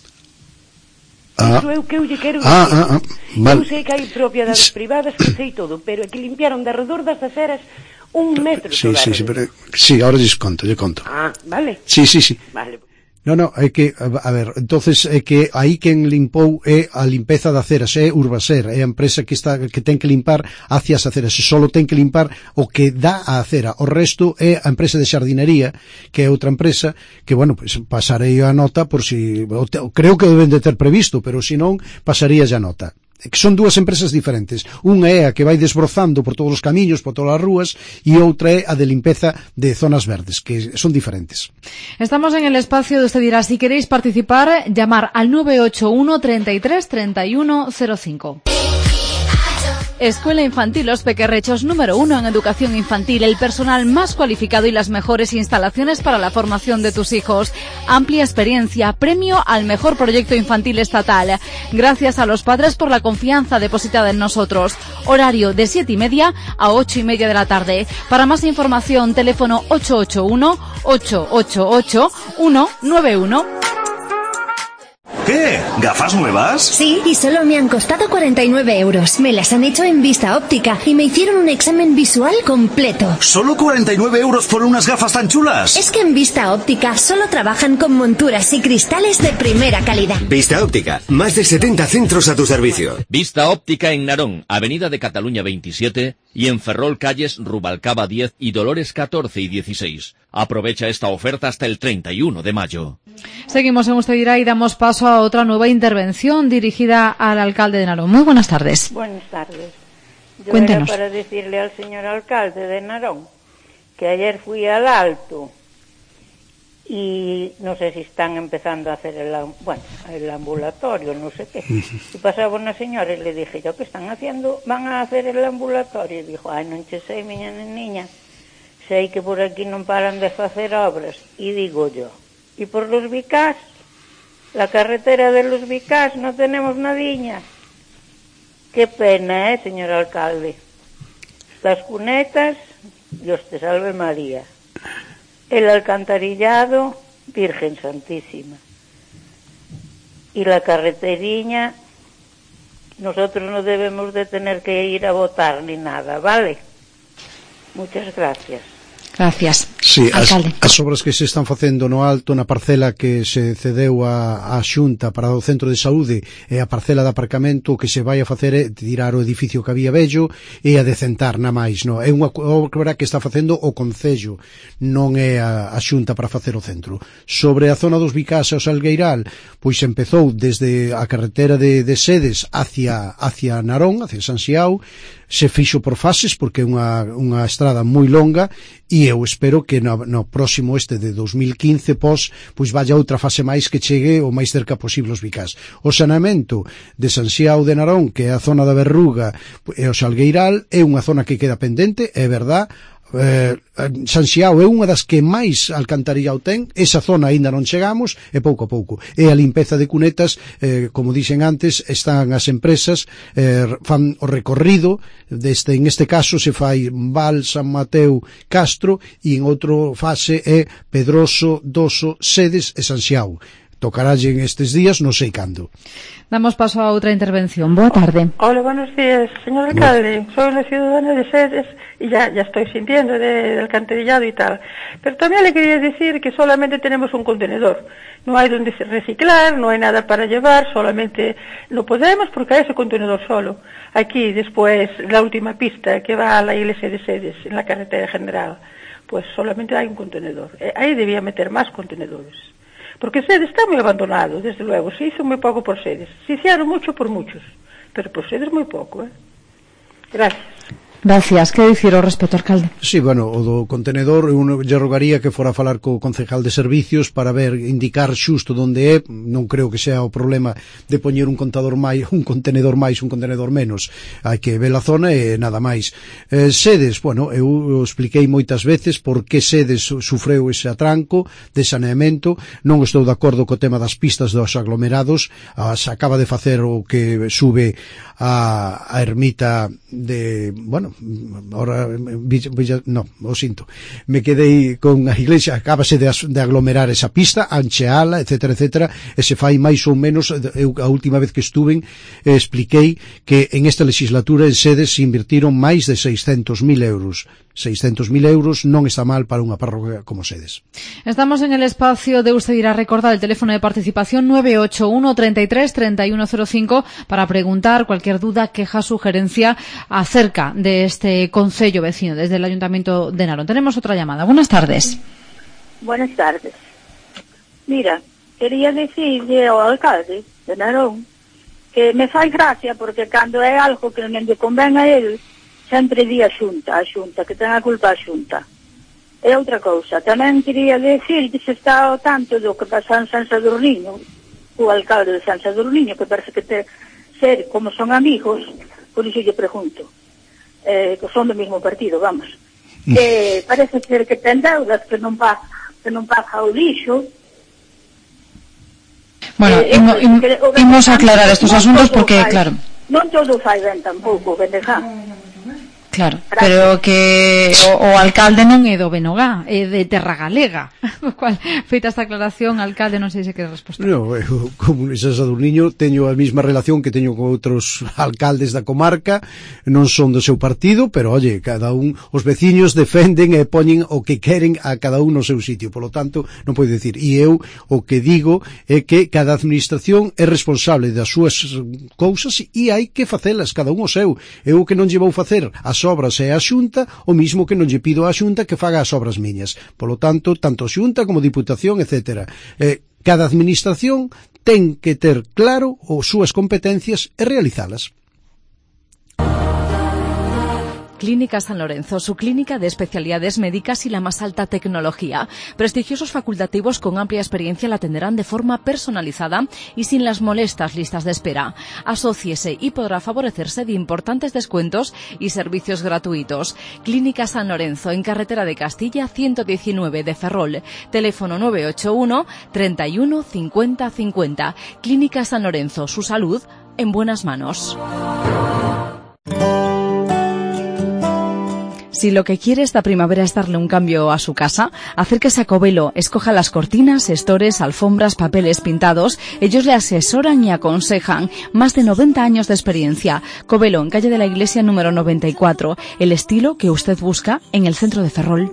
S: Iso é o que eu lle quero dicir. Eu sei que hai propiedades privadas, que sei todo, pero é que limpiaron de arredor das aceras 1 metro.
R: Sí, ahora lle conto.
S: Ah, vale.
R: Sí.
S: Vale.
R: No, é que, a ver, entonces é que aí quen limpou é a limpeza de aceras, é Urbaser, é a empresa que ten que limpar hacia as aceras, e solo ten que limpar o que dá a acera. O resto é a empresa de xardinería, que é outra empresa que, bueno, pues pasarei a nota por si, creo que deben de ter previsto, pero se non, pasaría a nota. Que son dúas empresas diferentes. Unha é a que vai desbrozando por todos os camiños, por todas as rúas, e outra é a de limpeza de zonas verdes, que son diferentes.
A: Estamos en el espacio de Usted Dirá. Si queréis participar, llamar al 981 33 31 05. Escuela Infantil Los Pequerrechos, número 1 en educación infantil, el personal más cualificado y las mejores instalaciones para la formación de tus hijos. Amplia experiencia, premio al mejor proyecto infantil estatal. Gracias a los padres por la confianza depositada en nosotros. Horario de 7:30 a 8:30 de la tarde. Para más información, teléfono 881 888 191.
T: ¿Qué? ¿Gafas nuevas?
U: Sí, y solo me han costado 49 euros. Me las han hecho en Vista Óptica y me hicieron un examen visual completo.
T: ¿Solo 49 euros por unas gafas tan chulas?
U: Es que en Vista Óptica solo trabajan con monturas y cristales de primera calidad.
V: Vista Óptica, más de 70 centros a tu servicio.
I: Vista Óptica en Narón, Avenida de Cataluña 27 y en Ferrol, calles Rubalcaba 10 y Dolores 14 y 16. Aprovecha esta oferta hasta el 31 de mayo.
A: Seguimos en Usted Dirá y damos paso a otra nueva intervención dirigida al alcalde de Narón. Muy buenas tardes.
W: Buenas tardes. Yo
A: Cuéntenos.
W: Era para decirle al señor alcalde de Narón que ayer fui al Alto y no sé si están empezando a hacer el ambulatorio, no sé qué. Y pasaba una señora y le dije yo, ¿qué están haciendo? Van a hacer el ambulatorio. Y dijo, ay, non che sei, miña niña, sei que por aquí non paran de facer obras. Y digo yo, ¿y por los Vicás? La carretera de los Vicás no tenemos nadiña. Qué pena, señor alcalde. Las cunetas, Dios te salve María. El alcantarillado, Virgen Santísima. Y la carreteriña, nosotros no debemos de tener que ir a votar ni nada, ¿vale? Muchas gracias.
A: Gracias,
R: sí,
A: alcalde.
R: As obras que se están facendo no Alto, na parcela que se cedeu a Xunta para o centro de saúde e a parcela de aparcamento, que se vai a facer é tirar o edificio que había vello e a decentar, na máis, no? É unha obra que está facendo o Concello, non é a Xunta para facer o centro. Sobre a zona dos Vicás e o Salgueiral, pois empezou desde a carretera de Sedes hacia Narón, hacia San Xiao, se fixo por fases porque é unha estrada moi longa e eu espero que no próximo de 2015 pois vaya outra fase máis que chegue o máis cerca posible os Vicás. O saneamento de San Xiao de Narón, que é a zona da Berruga e o Salgueiral, é unha zona que queda pendente, é verdad. San Xiao é unha das que máis alcantarillado ten, esa zona aínda non chegamos e pouco a pouco. E a limpeza de cunetas, como dixen antes, están as empresas, fan o recorrido en este caso se fai Val, San Mateo, Castro, e en outro fase é Pedroso, Doso, Sedes e San Xiao. Tocarálle en estes días, non sei cando.
A: Damos paso a outra intervención. Boa tarde.
W: Hola, buenos días, señor alcalde. Soy una ciudadana de Sedes y ya estoy sintiendo del alcantarillado y tal. Pero también le quería decir que solamente tenemos un contenedor. No hay donde reciclar, no hay nada para llevar, solamente lo podemos porque hay ese contenedor solo. Aquí, después, la última pista que va a la iglesia de Sedes, en la carretera general, pues solamente hay un contenedor. Ahí debía meter más contenedores. Porque Sedes está muy abandonado, desde luego. Se hizo muy poco por Sedes. Se hicieron mucho por muchos, pero por Sedes muy poco, Gracias.
A: Gracias. Que dicir ao respecto, alcalde?
R: Sí, bueno, o do contenedor eu lle rogaría que fora a falar co concejal de servicios para indicar xusto onde é. Non creo que sea o problema de poñer un contenedor máis, un contenedor menos. Hai que ver a zona e nada máis. Sedes, bueno, eu expliquei moitas veces por que Sedes sufreu ese atranco de saneamento. Non estou de acordo co tema das pistas dos aglomerados. Se acaba de facer o que sube a ermita de, bueno, ahora no, o sinto, me quedei con a iglesia, acabase de aglomerar esa pista, ancheala, etcétera, etcétera, e se fai máis ou menos. Eu a última vez que estuve expliquei que en esta legislatura en Sedes se invirtiron máis de 600.000 euros. 600.000 euros non está mal para unha parroquia como Sedes.
A: Estamos en el espacio de Usted Dirá. Recordar el teléfono de participación 981 33 3105 para preguntar cualquier duda, queja, sugerencia acerca de este concello vecino desde el Ayuntamiento de Narón. Tenemos otra llamada. Buenas tardes.
X: Buenas tardes. Mira, quería decirle ao alcalde de Narón que me fai gracia porque cando é algo que non lle convén a él sempre di a Xunta, que ten a culpa a Xunta. E outra cousa, tamén quería decir que se está ao tanto do que pasa en San Sadurniño, o alcalde de San Sadurniño, que parece que ser como son amigos, por iso lle pregunto, que son do mesmo partido, vamos. Parece ser que ten deudas que non paga o lixo.
A: Bueno, imos aclarar estos asuntos porque, claro,
X: non todo fai ben tampouco, Beneján.
A: Claro, pero que o alcalde non é do Benogá, é de Terra Galega. O cual, feita esta aclaración, alcalde, non sei se quere resposta.
R: No, como esa do niño, teño a mesma relación que teño con outros alcaldes da comarca, non son do seu partido, pero, oye, cada un, os veciños defenden e poñen o que queren a cada un no seu sitio, polo tanto, non podo dicir. E eu, o que digo é que cada administración é responsable das súas cousas e hai que facelas, cada un o seu. Eu que non lle vou facer as obras é a Xunta, o mismo que non lle pido á Xunta que faga as obras miñas. Polo tanto, tanto Xunta como Diputación, etc. Cada administración ten que ter claro as súas competencias e realizalas.
K: Clínica San Lorenzo, su clínica de especialidades médicas y la más alta tecnología. Prestigiosos facultativos con amplia experiencia la atenderán de forma personalizada y sin las molestas listas de espera. Asóciese y podrá favorecerse de importantes descuentos y servicios gratuitos. Clínica San Lorenzo, en carretera de Castilla 119 de Ferrol. Teléfono 981 31 50 50. Clínica San Lorenzo, su salud en buenas manos. Si lo que quiere esta primavera es darle un cambio a su casa, acérquese a Covelo, escoja las cortinas, estores, alfombras, papeles pintados. Ellos le asesoran y aconsejan. Más de 90 años de experiencia. Covelo, en calle de la Iglesia número 94. El estilo que usted busca en el centro de Ferrol.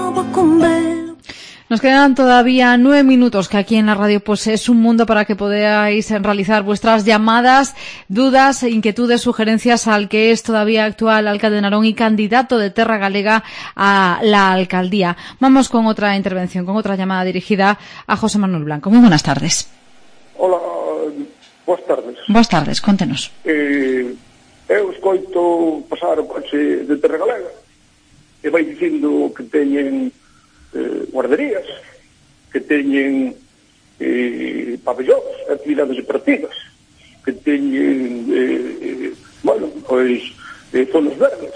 A: Nos quedan todavía 9 minutos, que aquí en la radio pues es un mundo para que podáis realizar vuestras llamadas, dudas, inquietudes, sugerencias al que es todavía actual alcalde de Narón y candidato de Terra Galega a la alcaldía. Vamos con otra intervención, con otra llamada dirigida a José Manuel Blanco. Muy buenas tardes.
B: Hola, boas tardes.
A: Boas tardes, contenos.
B: Eu escoito pasar o coche de Terra Galega e vai dicindo que teñen guarderías, que teñen pabellóns, actividades deportivas, que teñen zonas verdes.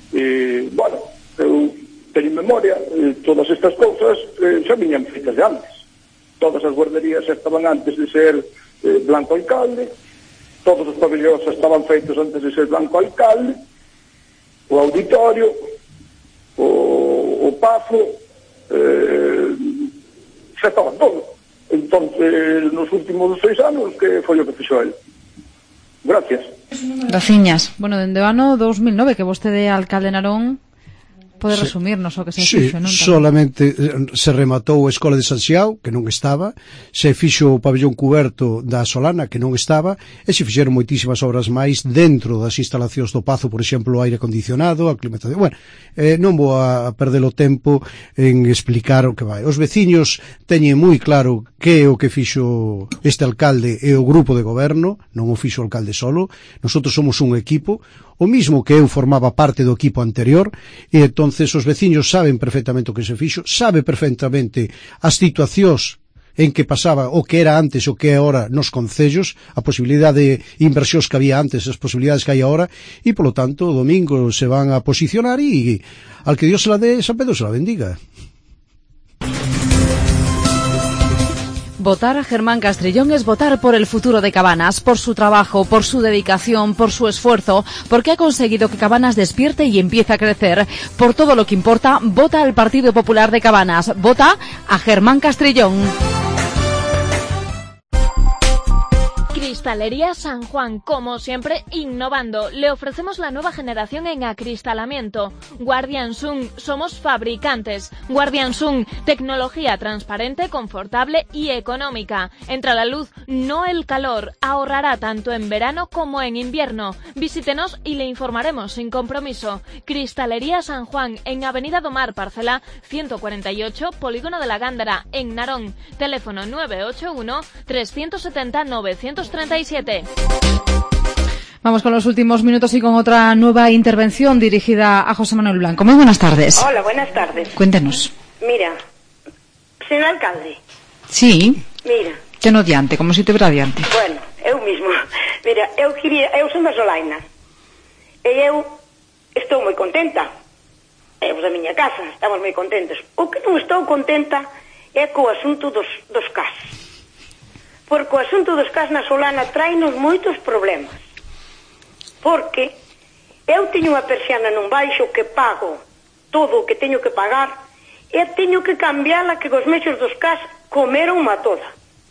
B: Eu teño memoria, todas estas cousas xa viñan feitas de antes. Todas as guarderías estaban antes de ser Blanco Alcalde, todos os pabellóns estaban feitos antes de ser Blanco Alcalde, o auditorio, o Pazo, xa estaba todo. Entonces, nos últimos 6 anos, que foi o que fixo ele? Gracias.
A: Graciñas. Bueno, dende o ano 2009 que vostede é alcalde de Narón, pode resumirnos o que se fixo, non?
R: Solamente se rematou a Escola de San Xiao, que non estaba, se fixo o pabellón cuberto da Solana, que non estaba, e se fixeron moitísimas obras máis dentro das instalacións do Pazo, por exemplo, o aire acondicionado, a climatización. Bueno, non vou a perder o tempo en explicar o que vai. Os veciños teñen moi claro que é o que fixo este alcalde e o grupo de goberno, non o fixo o alcalde solo. Nosotros somos un equipo, o mismo que eu formaba parte do equipo anterior, e entonces os veciños saben perfectamente o que se fixo, sabe perfectamente as situacións en que pasaba o que era antes o que é ahora nos concellos, a posibilidade de inversións que había antes, as posibilidades que hai ahora, e polo tanto o domingo se van a posicionar e al que Dios se la dé, San Pedro se la bendiga.
K: Votar a Germán Castrillón es votar por el futuro de Cabanas, por su trabajo, por su dedicación, por su esfuerzo, porque ha conseguido que Cabanas despierte y empiece a crecer. Por todo lo que importa, vota al Partido Popular de Cabanas. Vota a Germán Castrillón. Cristalería San Juan, como siempre, innovando. Le ofrecemos la nueva generación en acristalamiento. Guardian Sun, somos fabricantes. Guardian Sun, tecnología transparente, confortable y económica. Entra la luz, no el calor. Ahorrará tanto en verano como en invierno. Visítenos y le informaremos sin compromiso. Cristalería San Juan, en Avenida Domar, parcela 148, Polígono de la Gándara, en Narón. Teléfono 981 370 937.
A: Vamos con los últimos minutos y con otra nueva intervención dirigida a José Manuel Blanco. Muy buenas tardes.
S: Hola, buenas tardes.
A: Cuéntenos.
S: Mira, señor alcalde.
A: Sí.
S: Mira.
A: Que no diante, como si te vera diante.
S: Bueno, eu mismo. Mira, eu son da Solaina. E eu estou moi contenta. Eu da miña casa, estamos moi contentos. O que non estou contenta é co asunto dos CAS. Porque o asunto dos CAS na Solana traenos moitos problemas. Porque
C: Eu teño unha persiana non baixo que pago todo o que teño que pagar e teño que cambiala que os mexos dos cas comeron-ma toda.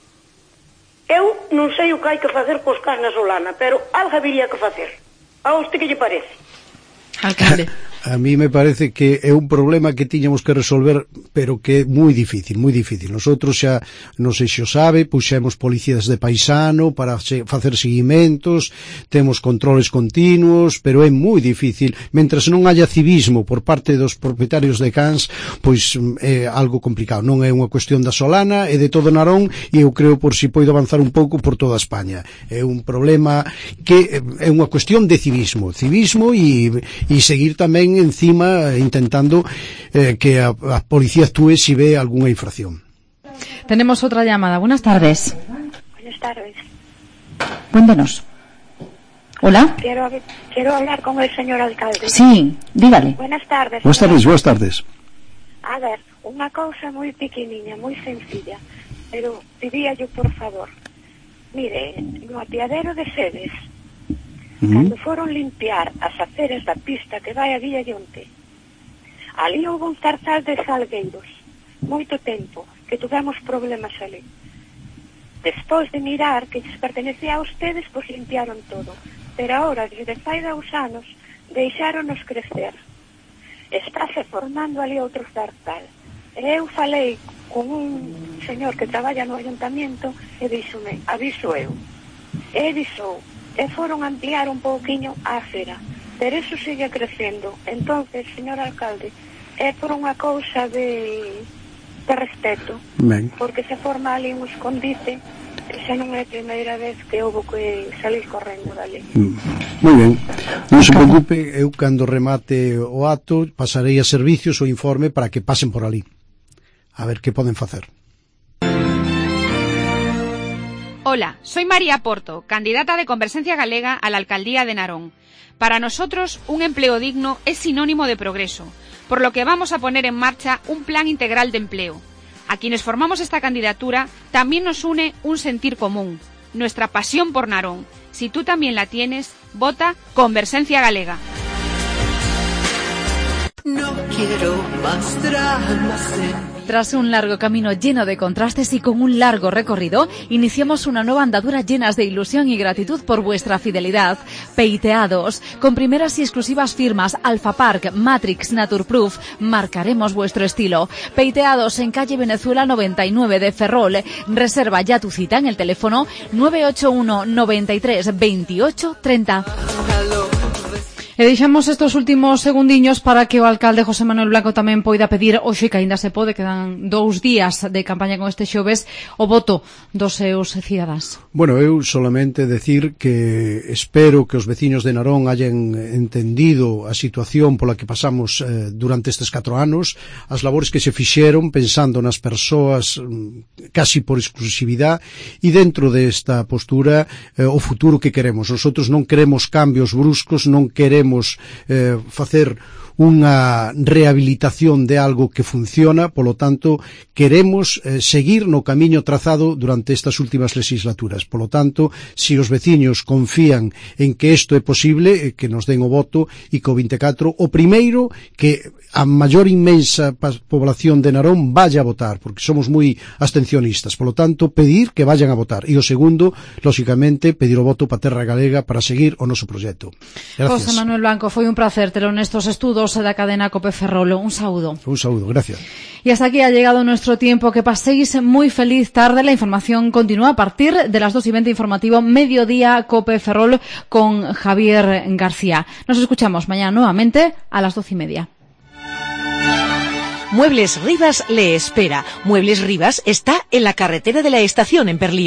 C: Eu non sei o que hai que facer cos cas na Solana, pero algo habería que facer. A usted que lle parece?
A: Alcalde.
R: A mí me parece que é un problema que tiñamos que resolver, pero que é moi difícil, moi difícil. Nosotros xa, non sei se o sabe, puxemos policías de paisano para facer seguimentos, temos controles continuos, pero é moi difícil. Mentras non haya civismo por parte dos propietarios de cans, pois é algo complicado. Non é unha cuestión da Solana, é de todo Narón, e eu creo por si poido avanzar un pouco por toda España. É un problema que é unha cuestión de civismo e seguir tamén encima intentando que a policía actúe si ve alguna infracción.
A: Tenemos otra llamada. Buenas tardes.
X: Buenas tardes.
P: Cuéntanos. Hola.
X: Quiero hablar con el señor alcalde.
P: Sí, dígale.
X: Buenas tardes.
R: Buenas tardes.
X: A ver, unha cousa moi pequeniña, moi sencilla, pero pedía yo por favor. Mire, no apiadero de Sedes, cando foron limpiar as aceras da pista que vai a Villa Llonte, ali houve un zarzal de salgueiros, moito tempo, que tuvemos problemas ali. Despois de mirar que lles pertenecía a ustedes, pois limpiaron todo. Pero agora, desde fai 2 anos, deixáronos crecer. Estáse formando ali outro zarzal. E eu falei con un señor que traballa no ayuntamiento e díxome, aviso eu. E avisou. E foron ampliar un pouquiño a acera, pero eso sigue crecendo. Entonces, señor alcalde, é por unha cousa de respeto, porque se forma ali un escondite, e xa non é a primeira vez que houve que salir correndo dali.
R: Moi ben, non se preocupe, eu cando remate o acto pasarei a servicios o informe para que pasen por ali, a ver que poden facer.
D: Hola, soy María Porto, candidata de Converxencia Galega a la alcaldía de Narón. Para nosotros, un empleo digno es sinónimo de progreso, por lo que vamos a poner en marcha un plan integral de empleo. A quienes formamos esta candidatura también nos une un sentir común, nuestra pasión por Narón. Si tú también la tienes, vota Converxencia Galega.
E: No quiero más dramas en...
A: Tras un largo camino lleno de contrastes y con un largo recorrido, iniciamos una nueva andadura llenas de ilusión y gratitud por vuestra fidelidad. Peiteados, con primeras y exclusivas firmas Alfa Park, Matrix, Naturproof, marcaremos vuestro estilo. Peiteados en calle Venezuela 99 de Ferrol. Reserva ya tu cita en el teléfono 981 93 28 30. E deixamos estes últimos segundiños para que o alcalde José Manuel Blanco tamén poida pedir, hoxe que aínda se pode, quedan 2 días de campaña con este xoves, o voto dos seus cidadáns.
R: Bueno, eu solamente decir que espero que os veciños de Narón hayan entendido a situación pola que pasamos durante estes 4 anos, as labores que se fixeron pensando nas persoas casi por exclusividade, e dentro desta postura o futuro que queremos. Nosotros non queremos cambios bruscos, non queremos facer unha rehabilitación de algo que funciona, polo tanto, queremos seguir no camiño trazado durante estas últimas legislaturas. Polo tanto, se os veciños confían en que isto é posible, que nos den o voto e que o 24, o primeiro, que a maior inmensa población de Narón vaya a votar, porque somos moi abstencionistas. Polo tanto, pedir que vayan a votar. E o segundo, lóxicamente, pedir o voto para Terra Galega para seguir o noso proxecto. Gracias.
A: José Manuel Blanco, foi un placer telo nestos estudos da cadena COPE Ferrol. Un saúdo.
R: Un saúdo, gracias.
A: Y hasta aquí ha llegado nuestro tiempo. Que paséis muy feliz tarde. La información continúa a partir de las 2:20 informativo Mediodía COPE Ferrol con Javier García. Nos escuchamos mañana nuevamente a las 12:30.
G: Muebles Rivas le espera. Muebles Rivas está en la carretera de la estación en Perlí.